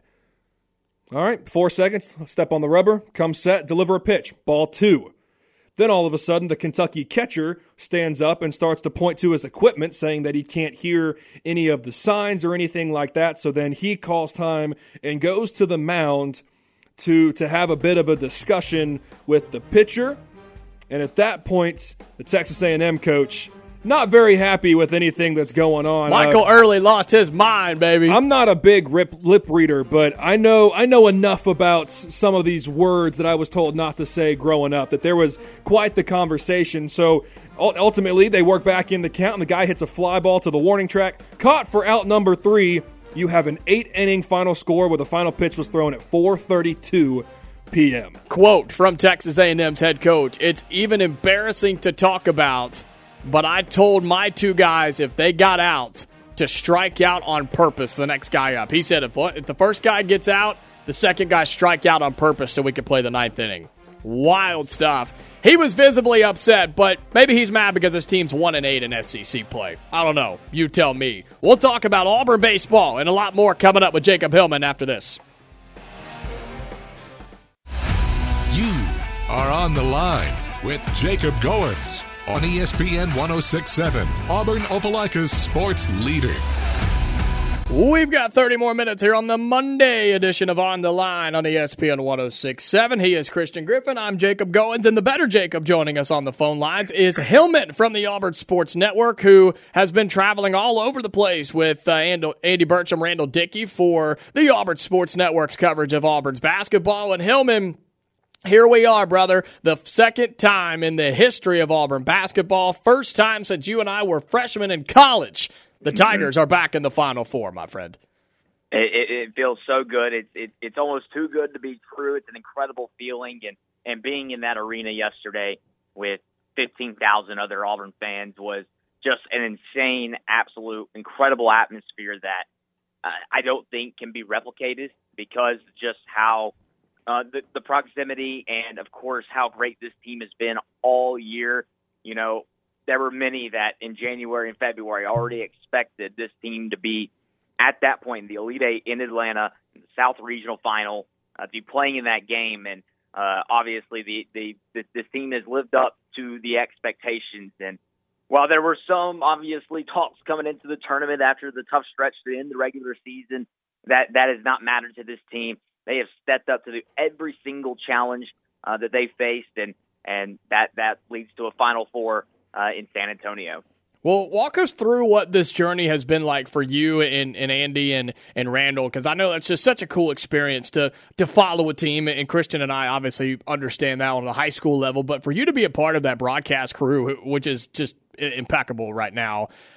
All right, four seconds, step on the rubber, come set, deliver a pitch. Ball two. Then all of a sudden, the Kentucky catcher stands up and starts to point to his equipment, saying that he can't hear any of the signs or anything like that. So then he calls time and goes to the mound to, to have a bit of a discussion with the pitcher. And at that point, the Texas A and M coach, not very happy with anything that's going on. Michael uh, Early lost his mind, baby. I'm not a big rip, lip reader, but I know I know enough about some of these words that I was told not to say growing up, that there was quite the conversation. So ultimately, they work back in the count, and the guy hits a fly ball to the warning track. Caught for out number three. You have an eight-inning final score where the final pitch was thrown at four thirty-two p.m. Quote from Texas A and M's head coach, "It's even embarrassing to talk about, but I told my two guys if they got out to strike out on purpose the next guy up." He said if, if the first guy gets out, the second guy strike out on purpose so we could play the ninth inning. Wild stuff. He was visibly upset, but maybe he's mad because his team's one and eight in S E C play. I don't know. You tell me. We'll talk about Auburn baseball and a lot more coming up with Jacob Hillman after this. You are on the line with Jacob Goins on E S P N one oh six point seven, Auburn Opelika's sports leader. We've got thirty more minutes here on the Monday edition of On the Line on E S P N one oh six point seven. He is Christian Griffin. I'm Jacob Goins, and the better Jacob joining us on the phone lines is Hillman from the Auburn Sports Network, who has been traveling all over the place with uh, Andy Burcham, Randall Dickey for the Auburn Sports Network's coverage of Auburn's basketball. And Hillman, here we are, brother. The second time in the history of Auburn basketball. First time since you and I were freshmen in college. The Tigers are back in the Final Four, my friend. It, it, it feels so good. It's it, it's almost too good to be true. It's an incredible feeling. And, and being in that arena yesterday with fifteen thousand other Auburn fans was just an insane, absolute, incredible atmosphere that uh, I don't think can be replicated because just how Uh, the, the proximity and, of course, how great this team has been all year. You know, there were many that in January and February already expected this team to be at that point in the Elite Eight in Atlanta, in the South Regional Final, uh, to be playing in that game. And uh, obviously the, the, the this team has lived up to the expectations. And while there were some, obviously, talks coming into the tournament after the tough stretch to end the regular season, that, that has not mattered to this team. They have stepped up to the, every single challenge uh, that they faced, and and that, that leads to a Final Four uh, in San Antonio. Well, walk us through what this journey has been like for you and, and Andy and, and Randall, because I know that's just such a cool experience to to follow a team, and Christian and I obviously understand that on a high school level, but for you to be a part of that broadcast crew, which is just impeccable right now,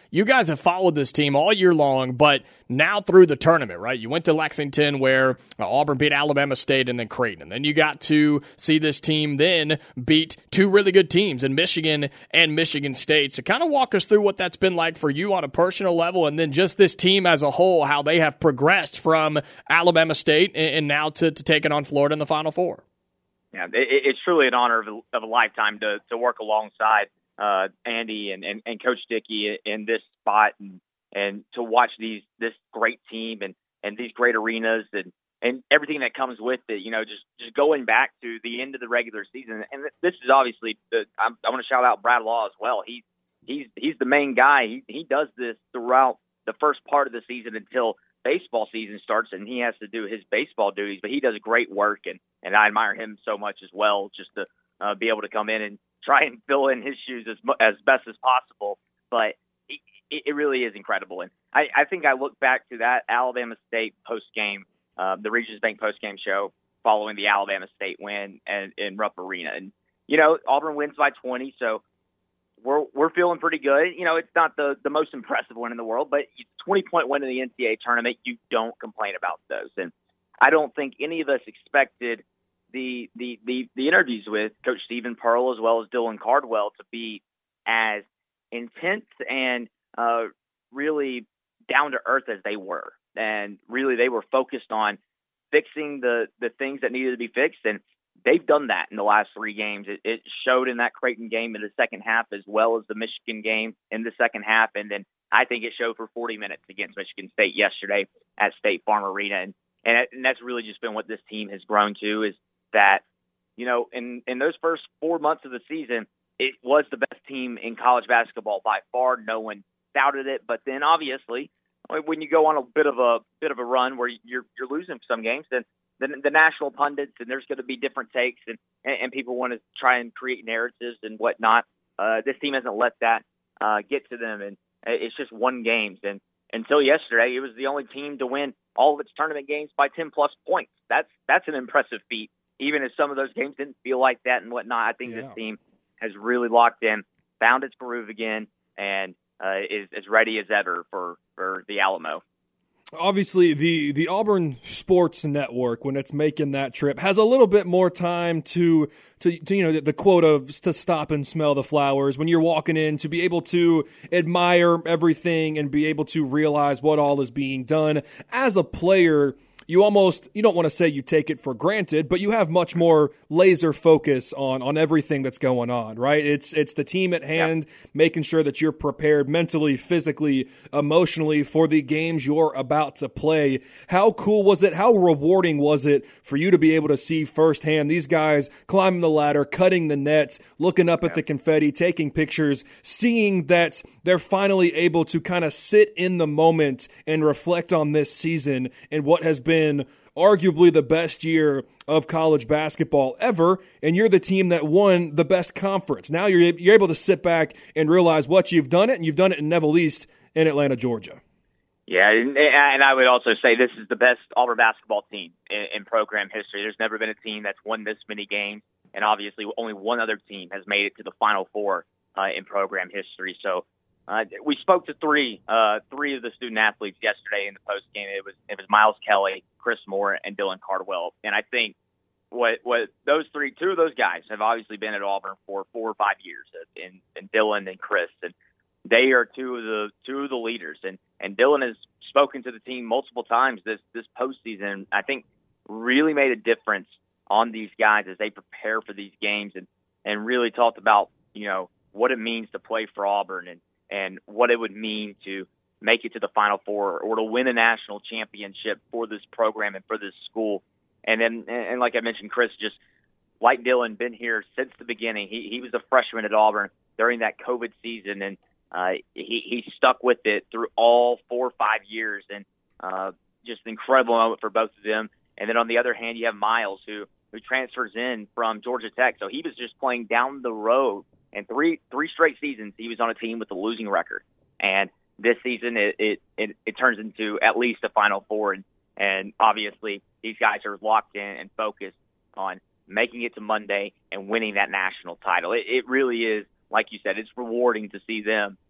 you guys have followed this team all year long, but now through the tournament, right? You went to Lexington where uh, Auburn beat Alabama State and then Creighton. And then you got to see this team then beat two really good teams in Michigan and Michigan State. So kind of walk us through what that's been like for you on a personal level, and then just this team as a whole, how they have progressed from Alabama State and, and now to, to taking on Florida in the Final Four. Yeah, it, it's truly an honor of a, of a lifetime to, to work alongside uh, Andy and, and, and Coach Dickey in this spot, and, and to watch these this great team and, and these great arenas and, and everything that comes with it. You know, just, just going back to the end of the regular season, and this is obviously the, I, I want to shout out Brad Law as well. He he's he's the main guy. He he does this throughout the first part of the season until baseball season starts, and he has to do his baseball duties, but he does great work, and, and I admire him so much as well, just to uh, be able to come in and try and fill in his shoes as as best as possible. But it, it really is incredible. And I, I think I look back to that Alabama State post-game, uh, the Regions Bank post-game show following the Alabama State win and, in Rupp Arena. And, you know, Auburn wins by twenty, so we're we're feeling pretty good. You know, it's not the, the most impressive win in the world, but twenty-point win in the N C double A tournament, you don't complain about those. And I don't think any of us expected the the the, the interviews with Coach Stephen Pearl as well as Dylan Cardwell to be as intense and uh, really down to earth as they were. And really, they were focused on fixing the, the things that needed to be fixed, and they've done that in the last three games. It, it showed in that Creighton game in the second half as well as the Michigan game in the second half. And then I think it showed for forty minutes against Michigan State yesterday at State Farm Arena. And, and, it, and that's really just been what this team has grown to, is that, you know, in, in those first four months of the season, it was the best team in college basketball by far. No one doubted it. But then obviously, when you go on a bit of a bit of a run where you're you're losing some games, then The, the national pundits, and there's going to be different takes, and, and, and people want to try and create narratives and whatnot. Uh, this team hasn't let that uh, get to them, and it's just won games. And until yesterday, it was the only team to win all of its tournament games by ten plus points. That's that's an impressive feat, even if some of those games didn't feel like that and whatnot. I think yeah. this team has really locked in, found its groove again, and uh, is as ready as ever for, for the Alamo. Obviously, the, the Auburn Sports Network, when it's making that trip, has a little bit more time to, to, to you know, the, the quote of to stop and smell the flowers when you're walking in, to be able to admire everything and be able to realize what all is being done. As a player, you almost, you don't want to say you take it for granted, but you have much more laser focus on, on everything that's going on, right? It's it's the team at hand, yep. making sure that you're prepared mentally, physically, emotionally for the games you're about to play. How cool was it? How rewarding was it for you to be able to see firsthand these guys climbing the ladder, cutting the nets, looking up yep. at the confetti, taking pictures, seeing that they're finally able to kind of sit in the moment and reflect on this season and what has been in arguably the best year of college basketball ever, and you're the team that won the best conference. Now you're you're able to sit back and realize what you've done it, and you've done it in Neville East in Atlanta, Georgia. Yeah, and, and I would also say this is the best Auburn basketball team in, in program history. There's never been a team that's won this many games, and obviously only one other team has made it to the Final Four uh, in program history. So Uh, we spoke to three, uh, three of the student athletes yesterday in the post game. It was it was Miles Kelly, Chris Moore, and Dylan Cardwell. And I think what what those three, two of those guys have obviously been at Auburn for four or five years, in, in Dylan and Chris, and they are two of the two of the leaders. And and Dylan has spoken to the team multiple times this this postseason. I think really made a difference on these guys as they prepare for these games, and and really talked about, you know, what it means to play for Auburn, and and what it would mean to make it to the Final Four or to win a national championship for this program and for this school. And then, and like I mentioned, Chris, just like Dylan, been here since the beginning. He he was a freshman at Auburn during that COVID season, and uh, he, he stuck with it through all four or five years, and uh, just an incredible moment for both of them. And then on the other hand, you have Miles, who, who transfers in from Georgia Tech. So he was just playing down the road. And three three straight seasons, he was on a team with a losing record. And this season, it it, it, it turns into at least a Final Four. And, and obviously, these guys are locked in and focused on making it to Monday and winning that national title. It, it really is, like you said, it's rewarding to see them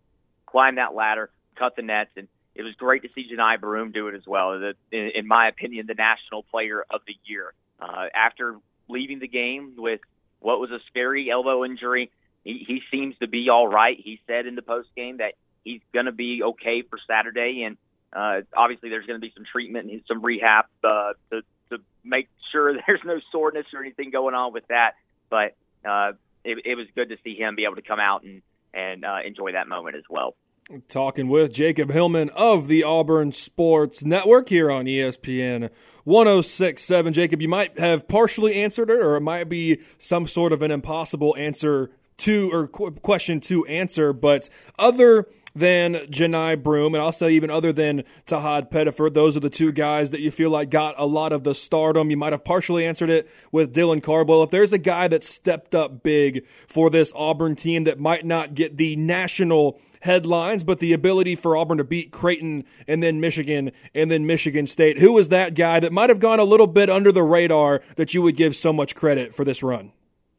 climb that ladder, cut the nets, and it was great to see Janai Broome do it as well. The, in, in my opinion, the National Player of the Year. Uh, after leaving the game with what was a scary elbow injury, he, he seems to be all right. He said in the postgame that he's going to be okay for Saturday, and uh, obviously there's going to be some treatment and some rehab uh, to, to make sure there's no soreness or anything going on with that. But uh, it, it was good to see him be able to come out and, and uh, enjoy that moment as well. Talking with Jacob Hillman of the Auburn Sports Network here on E S P N one oh six point seven. Jacob, you might have partially answered it, or it might be some sort of an impossible answer to, or qu- question to answer, but other than Janai Broome, and I'll say even other than Tahad Pettiford, those are the two guys that you feel like got a lot of the stardom. You might have partially answered it with Dylan Cardwell. If there's a guy that stepped up big for this Auburn team that might not get the national headlines, but the ability for Auburn to beat Creighton and then Michigan and then Michigan State, who was that guy that might have gone a little bit under the radar that you would give so much credit for this run?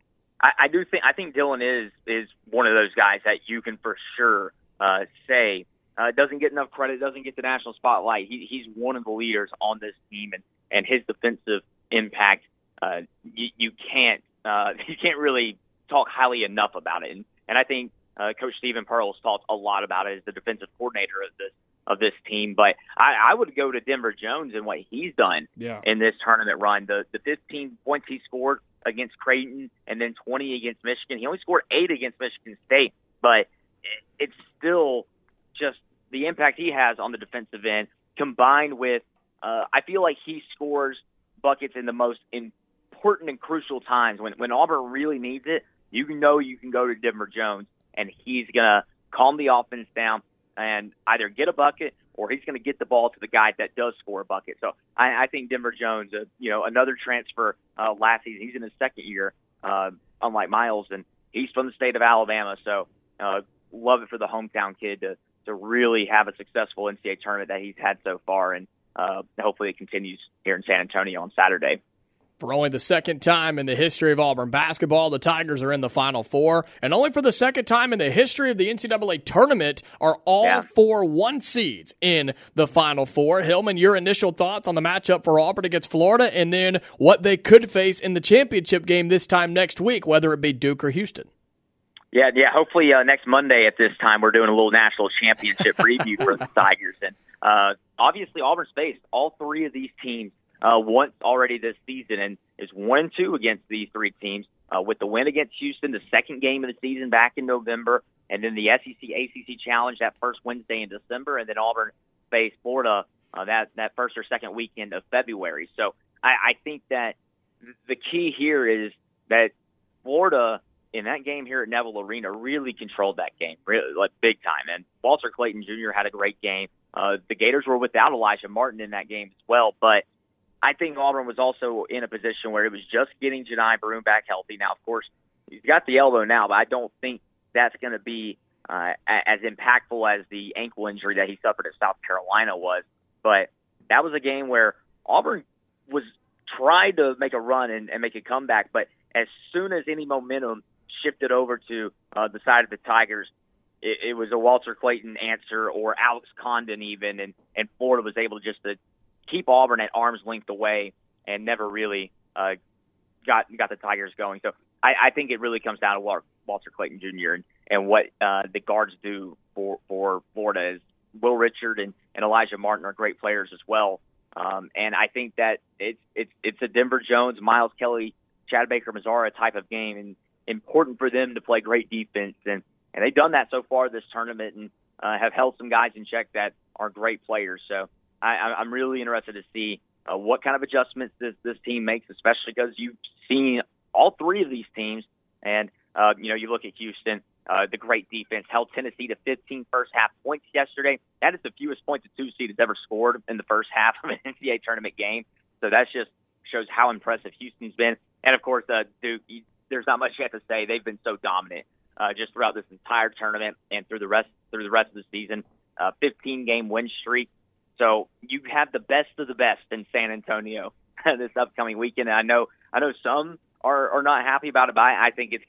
I, I do think I think Dylan is is one of those guys that you can for sure uh, say uh, doesn't get enough credit, doesn't get the national spotlight. He, he's one of the leaders on this team, and, and his defensive impact uh, you, you can't uh, you can't really talk highly enough about it. And, and I think Uh, Coach Stephen Pearl has talked a lot about it as the defensive coordinator of this of this team. But I, I would go to Denver Jones and what he's done yeah. in this tournament run. The the fifteen points he scored against Creighton and then twenty against Michigan. He only scored eight against Michigan State, but it, it's still just the impact he has on the defensive end combined with uh, I feel like he scores buckets in the most important and crucial times. When, when Auburn really needs it, you know you can go to Denver Jones, and he's going to calm the offense down and either get a bucket or he's going to get the ball to the guy that does score a bucket. So I, I think Denver Jones, uh, you know, another transfer uh, last season. He's in his second year, uh, unlike Miles, and he's from the state of Alabama. So uh, love it for the hometown kid to, to really have a successful N C double A tournament that he's had so far, and uh, hopefully it continues here in San Antonio on Saturday. For only the second time in the history of Auburn basketball, the Tigers are in the Final Four. And only for the second time in the history of the N C double A tournament are all yeah. four one seeds in the Final Four. Hillman, your initial thoughts on the matchup for Auburn against Florida, and then what they could face in the championship game this time next week, whether it be Duke or Houston. Yeah, yeah. Hopefully uh, next Monday at this time we're doing a little national championship preview for the Tigers. And uh, obviously Auburn's faced all three of these teams Uh, once already this season, and is one and two against these three teams. Uh, with the win against Houston, the second game of the season back in November, and then the S E C A C C Challenge that first Wednesday in December, and then Auburn faced Florida uh, that that first or second weekend of February. So I, I think that the key here is that Florida in that game here at Neville Arena really controlled that game, really like big time. And Walter Clayton Junior had a great game. Uh, the Gators were without Elijah Martin in that game as well, but I think Auburn was also in a position where it was just getting Janai Broome back healthy. Now, of course, he's got the elbow now, but I don't think that's going to be uh, as impactful as the ankle injury that he suffered at South Carolina was. But that was a game where Auburn was trying to make a run and, and make a comeback, but as soon as any momentum shifted over to uh, the side of the Tigers, it, it was a Walter Clayton answer or Alex Condon even, and, and Florida was able just to keep Auburn at arm's length away and never really uh, got got the Tigers going. So I, I think it really comes down to Walter, Walter Clayton Junior and, and what uh, the guards do for, for Florida. Is Will Richard and, and Elijah Martin are great players as well. Um, and I think that it's it's it's a Denver Jones, Miles Kelly, Chad Baker-Mazara type of game, and important for them to play great defense. And, and they've done that so far this tournament and uh, have held some guys in check that are great players. So I, I'm really interested to see uh, what kind of adjustments this, this team makes, especially because you've seen all three of these teams. And, uh, you know, you look at Houston, uh, the great defense held Tennessee to fifteen first-half points yesterday. That is the fewest points a two-seed has ever scored in the first half of an N C double A tournament game. So that just shows how impressive Houston's been. And, of course, uh, Duke, there's not much you have to say. They've been so dominant uh, just throughout this entire tournament and through the rest through the rest of the season. Uh, fifteen-game win streak. So you have the best of the best in San Antonio this upcoming weekend. And I know I know some are, are not happy about it, but I, I think it's going to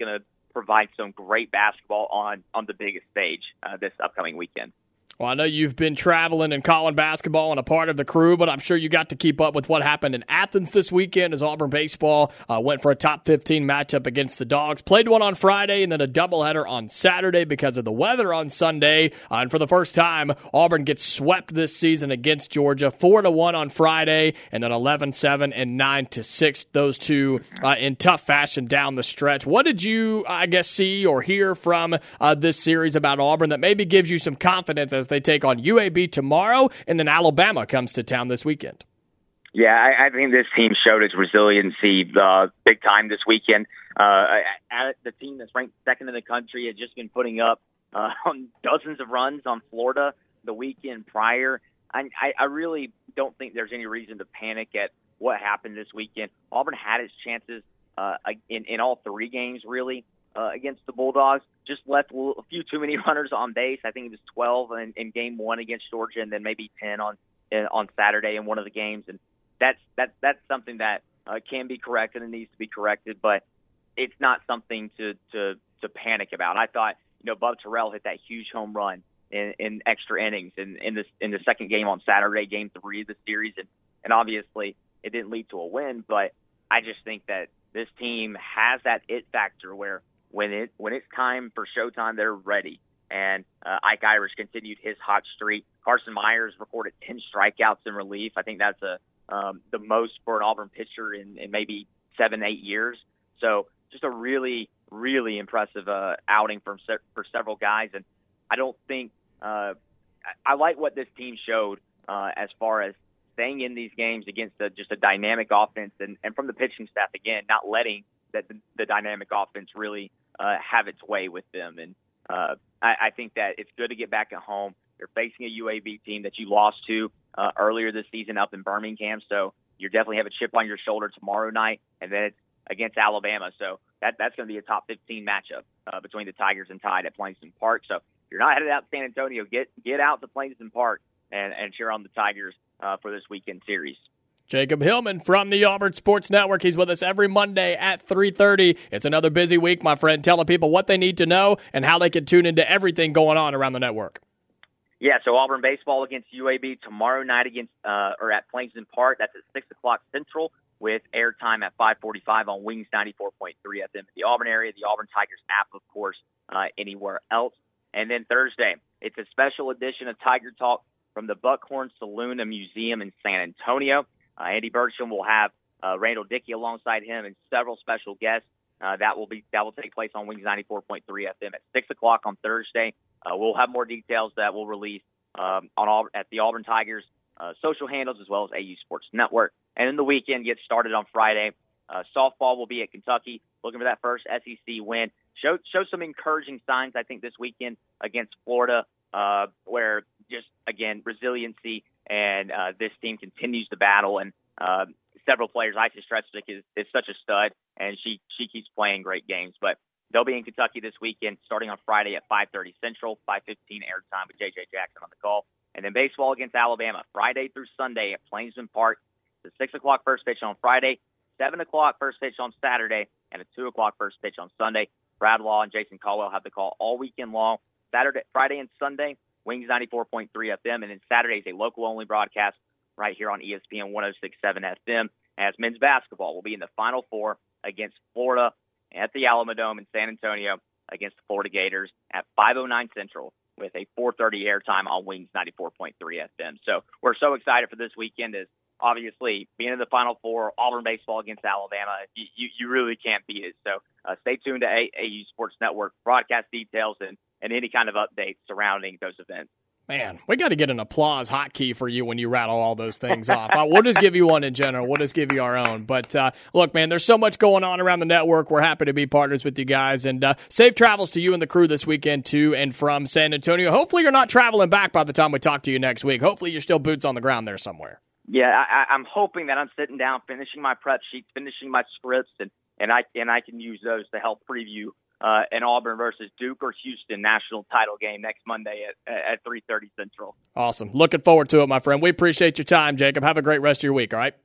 provide some great basketball on, on the biggest stage uh, this upcoming weekend. Well, I know you've been traveling and calling basketball and a part of the crew, but I'm sure you got to keep up with what happened in Athens this weekend as Auburn baseball uh, went for a top fifteen matchup against the Dogs. Played one on Friday and then a doubleheader on Saturday because of the weather on Sunday. Uh, and for the first time, Auburn gets swept this season against Georgia, four to one on Friday, and then eleven seven and nine to six, those two uh, in tough fashion down the stretch. What did you, I guess, see or hear from uh, this series about Auburn that maybe gives you some confidence as they take on U A B tomorrow, and then Alabama comes to town this weekend? Yeah, I, I think this team showed its resiliency uh, big time this weekend. Uh, at the team that's ranked second in the country had just been putting up uh, dozens of runs on Florida the weekend prior. I, I, I really don't think there's any reason to panic at what happened this weekend. Auburn had its chances uh, in, in all three games, really. Uh, against the Bulldogs, just left a few too many runners on base. I think it was twelve in, in game one against Georgia, and then maybe ten on in, on Saturday in one of the games. And that's that's that's something that uh, can be corrected and needs to be corrected, but it's not something to to to panic about. I thought, you know, Bub Terrell hit that huge home run in, in extra innings in in this in the second game on Saturday, game three of the series, and and obviously it didn't lead to a win, but I just think that this team has that it factor where When it when it's time for showtime, they're ready. And uh, Ike Irish continued his hot streak. Carson Myers recorded ten strikeouts in relief. I think that's a um, the most for an Auburn pitcher in, in maybe seven, eight years. So just a really, really impressive uh, outing from se- for several guys. And I don't think uh, I, I like what this team showed uh, as far as staying in these games against a, just a dynamic offense, and, and from the pitching staff again, not letting that the, the dynamic offense really uh, have its way with them. And uh, I, I think that it's good to get back at home. You're facing a U A B team that you lost to uh, earlier this season up in Birmingham, so you definitely have a chip on your shoulder tomorrow night, and then it's against Alabama. So that that's going to be a top fifteen matchup uh, between the Tigers and Tide at Plainsman Park. So if you're not headed out to San Antonio, get get out to Plainsman Park and, and cheer on the Tigers uh, for this weekend series. Jacob Hillman from the Auburn Sports Network. He's with us every Monday at three thirty. It's another busy week, my friend, telling people what they need to know and how they can tune into everything going on around the network. Yeah, so Auburn baseball against U A B tomorrow night against uh, or at Plainsman Park. That's at six o'clock Central with airtime at five forty-five on Wings ninety-four point three F M in the Auburn area, the Auburn Tigers app, of course, uh, anywhere else. And then Thursday, it's a special edition of Tiger Talk from the Buckhorn Saloon and Museum in San Antonio. Uh, Andy Bergstrom will have uh, Randall Dickey alongside him and several special guests. Uh, that will be that will take place on Wings ninety-four point three F M at six o'clock on Thursday. Uh, we'll have more details that we'll release um, on all, at the Auburn Tigers uh, social handles as well as A U Sports Network. And then the weekend gets started on Friday. Uh, softball will be at Kentucky, looking for that first S E C win. Show show some encouraging signs, I think, this weekend against Florida, uh, where just again resiliency. And uh, this team continues to battle, and uh, several players. Isis Stretchik is, is such a stud, and she she keeps playing great games. But they'll be in Kentucky this weekend, starting on Friday at five thirty Central, five fifteen airtime with J J Jackson on the call. And then baseball against Alabama, Friday through Sunday at Plainsman Park. The six o'clock first pitch on Friday, seven o'clock first pitch on Saturday, and a two o'clock first pitch on Sunday. Brad Law and Jason Caldwell have the call all weekend long. Saturday, Friday, and Sunday, Wings ninety-four point three F M, and then Saturday is a local-only broadcast right here on E S P N one oh six point seven F M, as men's basketball will be in the Final Four against Florida at the Alamodome in San Antonio against the Florida Gators at five oh nine Central with a four thirty airtime on Wings ninety-four point three F M. So we're so excited for this weekend, as obviously being in the Final Four, Auburn baseball against Alabama, you, you, you really can't beat it. So uh, stay tuned to A- AU Sports Network broadcast details and and any kind of updates surrounding those events. Man, we got to get an applause hotkey for you when you rattle all those things off. Uh, we'll just give you one in general. We'll just give you our own. But uh, look, man, there's so much going on around the network. We're happy to be partners with you guys. And uh, safe travels to you and the crew this weekend to and from San Antonio. Hopefully you're not traveling back by the time we talk to you next week. Hopefully you're still boots on the ground there somewhere. Yeah, I, I'm hoping that I'm sitting down, finishing my prep sheets, finishing my scripts, and, and I and I can use those to help preview Uh, an Auburn versus Duke or Houston national title game next Monday at at three thirty Central. Awesome. Looking forward to it, my friend. We appreciate your time, Jacob. Have a great rest of your week, all right?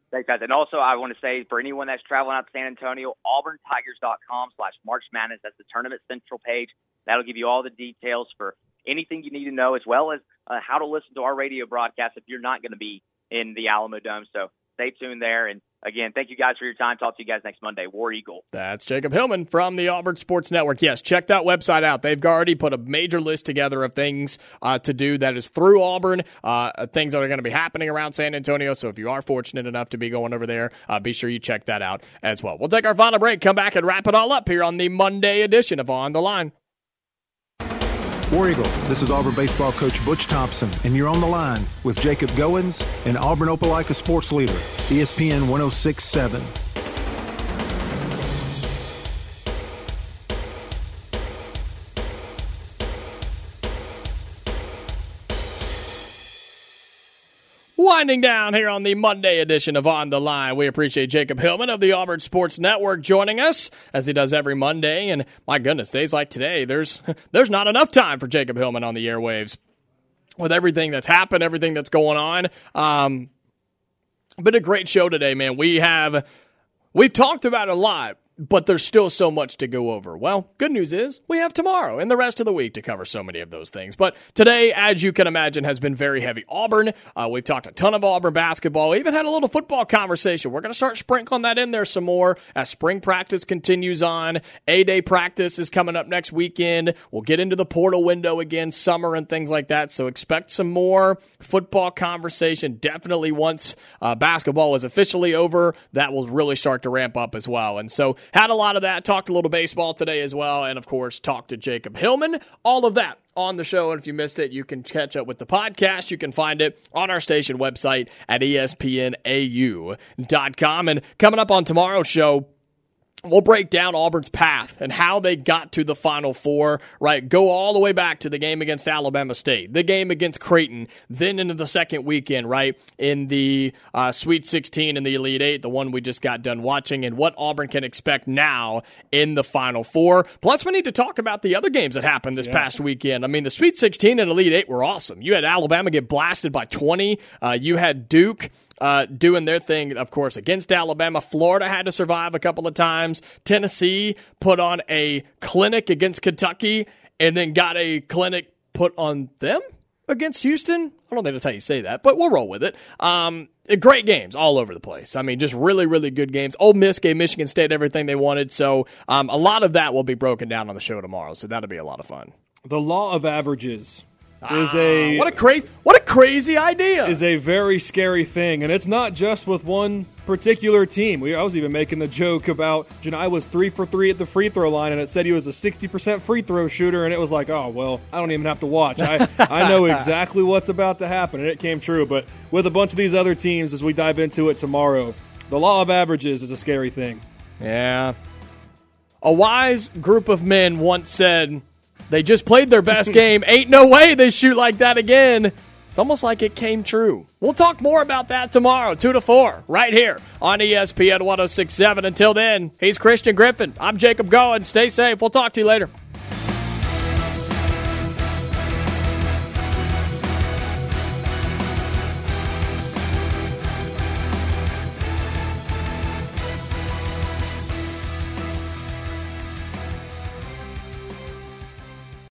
Thanks, guys. And also, I want to say for anyone that's traveling out to San Antonio, auburn tigers dot com slash March Madness. That's the Tournament Central page. That'll give you all the details for anything you need to know, as well as uh, how to listen to our radio broadcast if you're not going to be in the Alamo Dome. So stay tuned there. And again, thank you guys for your time. Talk to you guys next Monday. War Eagle. That's Jacob Hillman from the Auburn Sports Network. Yes, check that website out. They've already put a major list together of things uh, to do that is through Auburn, uh, things that are going to be happening around San Antonio. So if you are fortunate enough to be going over there, uh, be sure you check that out as well. We'll take our final break, come back and wrap it all up here on the Monday edition of On the Line. War Eagle, this is Auburn baseball coach Butch Thompson, and you're on the line with Jacob Goins and Auburn Opelika sports leader, E S P N one oh six point seven. Winding down here on the Monday edition of On the Line. We appreciate Jacob Hillman of the Auburn Sports Network joining us, as he does every Monday. And my goodness, days like today, there's there's not enough time for Jacob Hillman on the airwaves. With everything that's happened, everything that's going on. Um, been a great show today, man. We have, we've talked about a lot, but there's still so much to go over. Well, good news is we have tomorrow and the rest of the week to cover so many of those things. But today, as you can imagine, has been very heavy Auburn. Uh, we've talked a ton of Auburn basketball. We even had a little football conversation. We're going to start sprinkling that in there some more as spring practice continues on. A-Day practice is coming up next weekend. We'll get into the portal window again, summer and things like that. So expect some more football conversation. Definitely once uh, basketball is officially over, that will really start to ramp up as well. And so had a lot of that, talked a little baseball today as well, and of course, talked to Jacob Hillman. All of that on the show, and if you missed it, you can catch up with the podcast. You can find it on our station website at E S P N A U dot com. And coming up on tomorrow's show, we'll break down Auburn's path and how they got to the Final Four, right? Go all the way back to the game against Alabama State, the game against Creighton, then into the second weekend, right, in the uh, Sweet sixteen and the Elite Eight, the one we just got done watching, and what Auburn can expect now in the Final Four. Plus, we need to talk about the other games that happened this yeah. past weekend. I mean, the Sweet sixteen and Elite Eight were awesome. You had Alabama get blasted by twenty. Uh, you had Duke Uh, doing their thing, of course, against Alabama. Florida had to survive a couple of times. Tennessee put on a clinic against Kentucky and then got a clinic put on them against Houston. I don't think that's how you say that, but we'll roll with it. Um, great games all over the place. I mean, just really, really good games. Ole Miss gave Michigan State everything they wanted, so um, a lot of that will be broken down on the show tomorrow, so that'll be a lot of fun. The law of averages is ah, a what a crazy what a crazy idea. Is a very scary thing, and it's not just with one particular team. We I was even making the joke about Janai was three for three at the free throw line, and it said he was a sixty percent free throw shooter, and it was like, oh well, I don't even have to watch. I I know exactly what's about to happen, and it came true. But with a bunch of these other teams, as we dive into it tomorrow, the law of averages is a scary thing. Yeah, a wise group of men once said, they just played their best game. Ain't no way they shoot like that again. It's almost like it came true. We'll talk more about that tomorrow, two to four, right here on E S P N one oh six point seven. Until then, he's Christian Griffin. I'm Jacob Goins. Stay safe. We'll talk to you later.